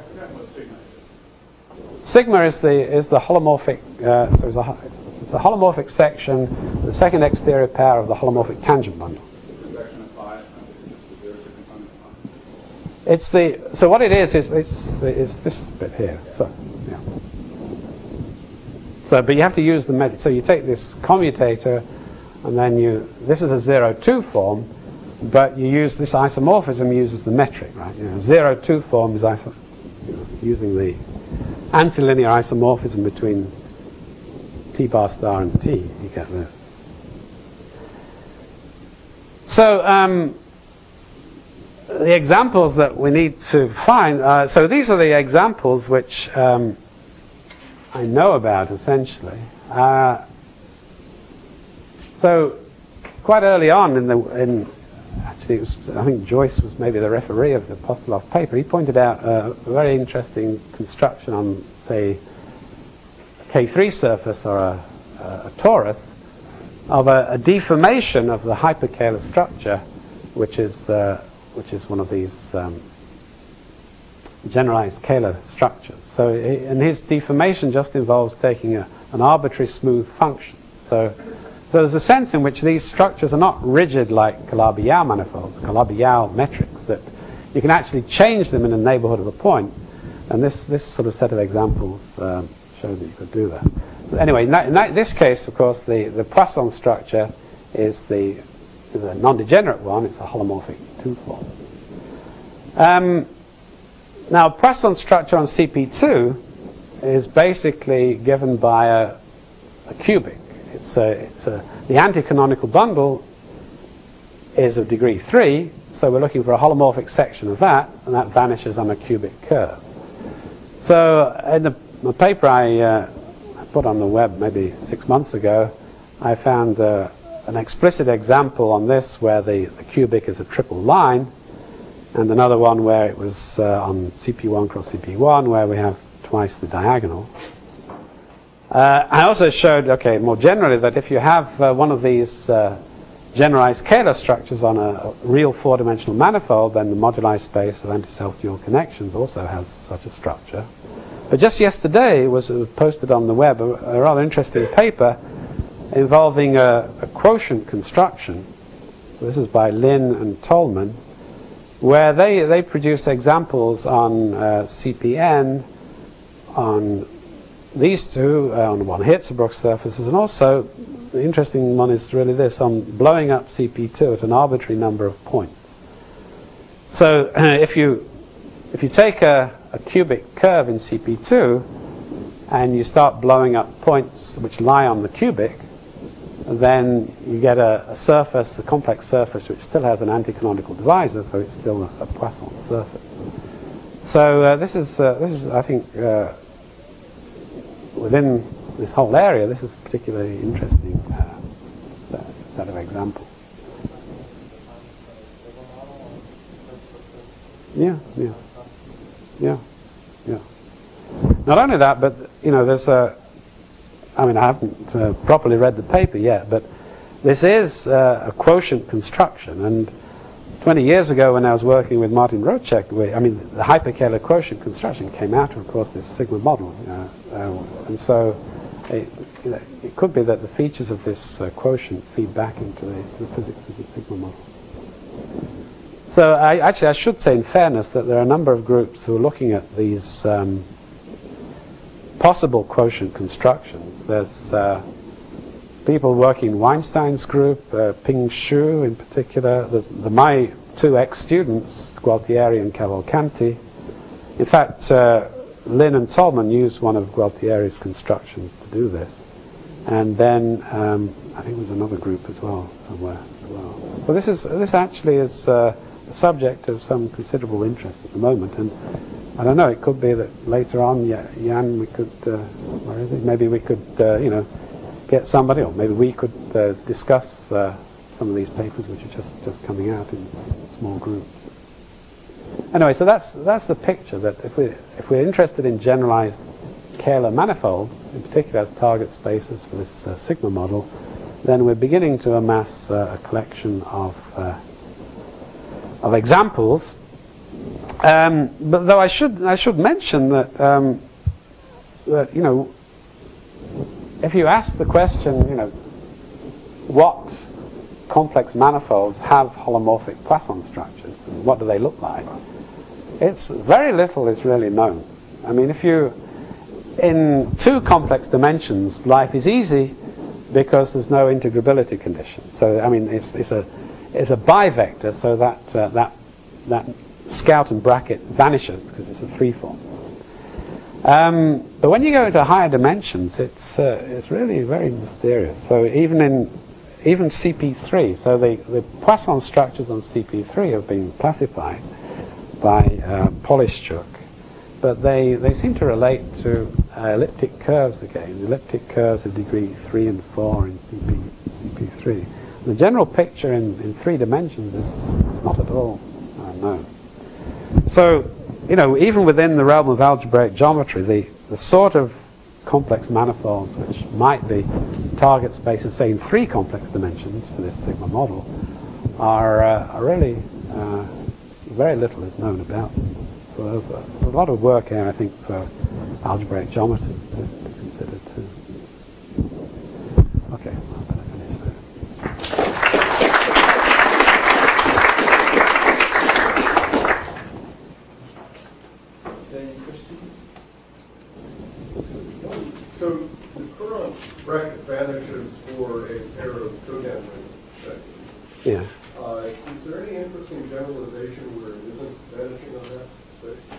sigma is the is the holomorphic. Uh, so it's a, it's a holomorphic section, the second exterior pair of the holomorphic tangent bundle. It's the so what it is is it's is this bit here. So yeah. So, but you have to use the metric. So you take this commutator, and then you this is a zero two form, but you use this isomorphism uses the metric, right? You know, zero two form is iso, you know, using the antilinear isomorphism between T bar star and T. You get this. So. Um, The examples that we need to find, uh, so these are the examples which um, I know about essentially. Uh, so quite early on in the, in, actually it was, I think Joyce was maybe the referee of the Apostolov paper, he pointed out uh, a very interesting construction on, say, a K three surface or a, a, a torus of a, a deformation of the hyper-Kähler structure, which is uh, which is one of these um, generalized Kähler structures. So, and his deformation just involves taking a, an arbitrary smooth function. So, so there's a sense in which these structures are not rigid like Calabi-Yau manifolds, Calabi-Yau metrics, that you can actually change them in the neighborhood of a point. And this, this sort of set of examples um, show that you could do that. So anyway, in, that, in that, this case, of course, the, the Poisson structure is the is a non-degenerate one. It's a holomorphic two form. Um, now, Poisson structure on C P two is basically given by a, a cubic. It's a, it's a, the anti-canonical bundle is of degree three, so we're looking for a holomorphic section of that, and that vanishes on a cubic curve. So, in the, the paper I, uh, I put on the web maybe six months ago, I found uh, an explicit example on this where the, the cubic is a triple line, and another one where it was uh, on C P one cross C P one, where we have twice the diagonal. Uh, I also showed, okay, more generally, that if you have uh, one of these uh, generalized Kähler structures on a, a real four-dimensional manifold, then the moduli space of anti-self-dual connections also has such a structure. But just yesterday was uh, posted on the web a, a rather interesting paper involving a, a quotient construction. So this is by Lin and Tolman, where they, they produce examples on uh, C P N, on these two, uh, on one Hirzebruch surfaces, and also the interesting one is really this, on blowing up C P two at an arbitrary number of points. So uh, if you if you take a, a cubic curve in C P two and you start blowing up points which lie on the cubic, then you get a, a surface, a complex surface, which still has an anticanonical divisor, so it's still a, a Poisson surface. So uh, this is uh, this is I think uh, within this whole area, this is a particularly interesting uh, set, set of examples. Yeah, yeah, yeah, yeah. Not only that, but you know, there's a. I mean, I haven't uh, properly read the paper yet, but this is uh, a quotient construction. And twenty years ago, when I was working with Martin Rocek, we, I mean, the hyperkähler quotient construction came out of, of course, this sigma model, uh, uh, and so it, you know, it could be that the features of this uh, quotient feed back into the, the physics of the sigma model. So, I, actually, I should say, in fairness, that there are a number of groups who are looking at these um, possible quotient constructions. There's uh, people working in Weinstein's group, uh, Ping Xu in particular. There's the, my two ex-students, Gualtieri and Cavalcanti. In fact, uh, Lin and Tolman used one of Gualtieri's constructions to do this. And then um, I think there's another group as well somewhere as well. So this is this actually is uh, a subject of some considerable interest at the moment. And I don't know, it could be that later on, Jan, we could, uh, where is it? Maybe we could, uh, you know, get somebody, or maybe we could uh, discuss uh, some of these papers which are just, just coming out in small groups. Anyway, so that's that's the picture, that if we if we're interested in generalized Kähler manifolds, in particular as target spaces for this uh, sigma model, then we're beginning to amass uh, a collection of uh, of examples. Um, but though I should I should mention that um, that you know, if you ask the question, you know, what complex manifolds have holomorphic Poisson structures, and what do they look like, it's very little is really known. I mean, if you in two complex dimensions, life is easy because there's no integrability condition. So I mean, it's it's a it's a bivector, so that uh, that that Scout and bracket vanishes because it's a threeform. Um, but when you go into higher dimensions, it's uh, it's really very mysterious. So even in even C P three, so the, the Poisson structures on C P three have been classified by uh, Polishchuk, but they they seem to relate to uh, elliptic curves again, elliptic curves of degree three and four in C P C P three. The general picture in, in three dimensions is, is not at all uh, known. So, you know, even within the realm of algebraic geometry, the, the sort of complex manifolds which might be target spaces, say in three complex dimensions for this sigma model, are, uh, are really uh, very little is known about them. So there's a, a lot of work here, I think, for algebraic geometers to, to consider too. Okay, I better finish there. So the Courant bracket vanishes for a pair of cotangent sectors. Yeah. Uh, is there any interesting generalization where it isn't vanishing on that space?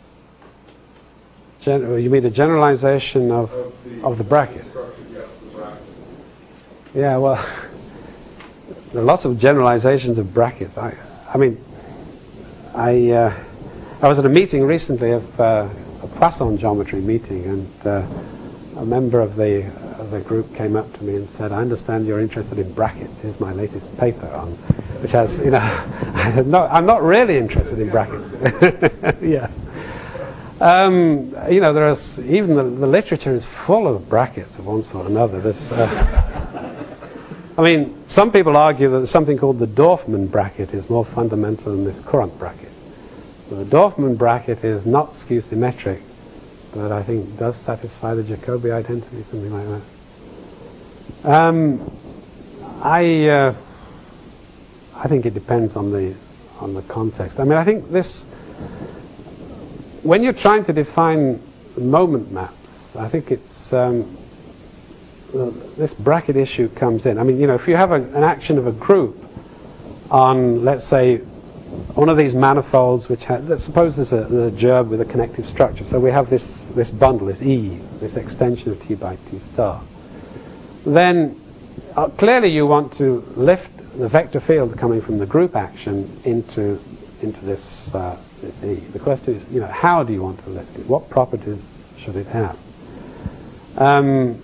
Gen- you mean a generalization of Of the, of the bracket? Structure, yeah, the bracket. Yeah, well, there are lots of generalizations of brackets. I, I mean, I uh, I was at a meeting recently of uh, a Poisson geometry meeting, and uh, a member of the of the group came up to me and said, "I understand you're interested in brackets. Here's my latest paper on," which has, you know, I said, "No, I'm not really interested in brackets." Yeah. Um, you know, there is even the, the literature is full of brackets of one sort or another. This, uh, I mean, some people argue that something called the Dorfman bracket is more fundamental than this Courant bracket. So the Dorfman bracket is not skew-symmetric, but I think does satisfy the Jacobi identity, something like that. Um, I uh, I think it depends on the on the context. I mean, I think this, when you're trying to define moment maps, I think it's um, uh, this bracket issue comes in. I mean, you know, if you have a, an action of a group on, let's say, one of these manifolds which has, let's suppose there's a, there's a gerb with a connective structure. So we have this, this bundle, this E, this extension of T by T star. Then uh, clearly you want to lift the vector field coming from the group action into, into this, uh, this E. The question is, you know, how do you want to lift it? What properties should it have? Um,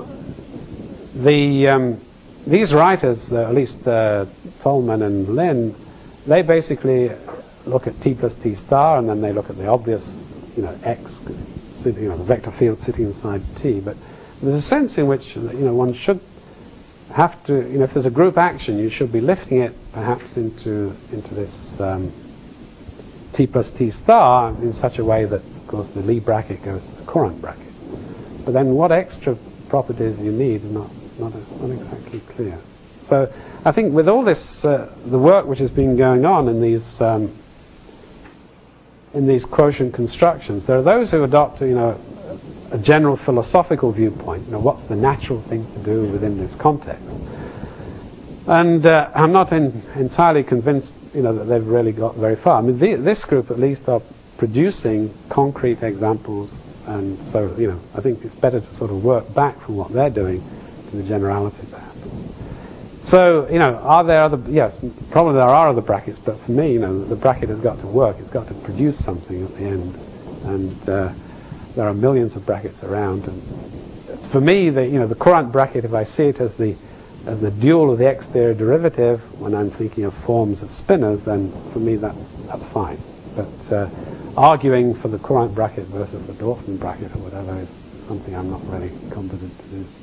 the, um, these writers, uh, at least uh, Tolman and Lin, they basically look at T plus T star, and then they look at the obvious, you know, X, you know, the vector field sitting inside T. But there's a sense in which, you know, one should have to, you know, if there's a group action, you should be lifting it perhaps into into this um, T plus T star in such a way that, of course, the Lie bracket goes to the Courant bracket. But then what extra properties you need is not not, not exactly clear. So I think with all this, uh, the work which has been going on in these um, in these quotient constructions, there are those who adopt, you know, a general philosophical viewpoint. You know, what's the natural thing to do within this context? And uh, I'm not in, entirely convinced, you know, that they've really got very far. I mean, the, this group at least are producing concrete examples, and so, you know, I think it's better to sort of work back from what they're doing to the generality, perhaps. So, you know, are there other, yes, probably there are other brackets, but for me, you know, the bracket has got to work, it's got to produce something at the end, and uh, there are millions of brackets around, and for me, the, you know, the Courant bracket, if I see it as the as the dual of the exterior derivative when I'm thinking of forms of spinors, then for me that's that's fine. But uh, arguing for the Courant bracket versus the Dorfman bracket or whatever is something I'm not really competent to do.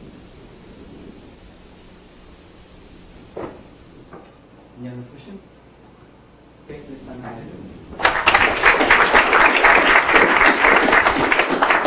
Any other question? Okay, let's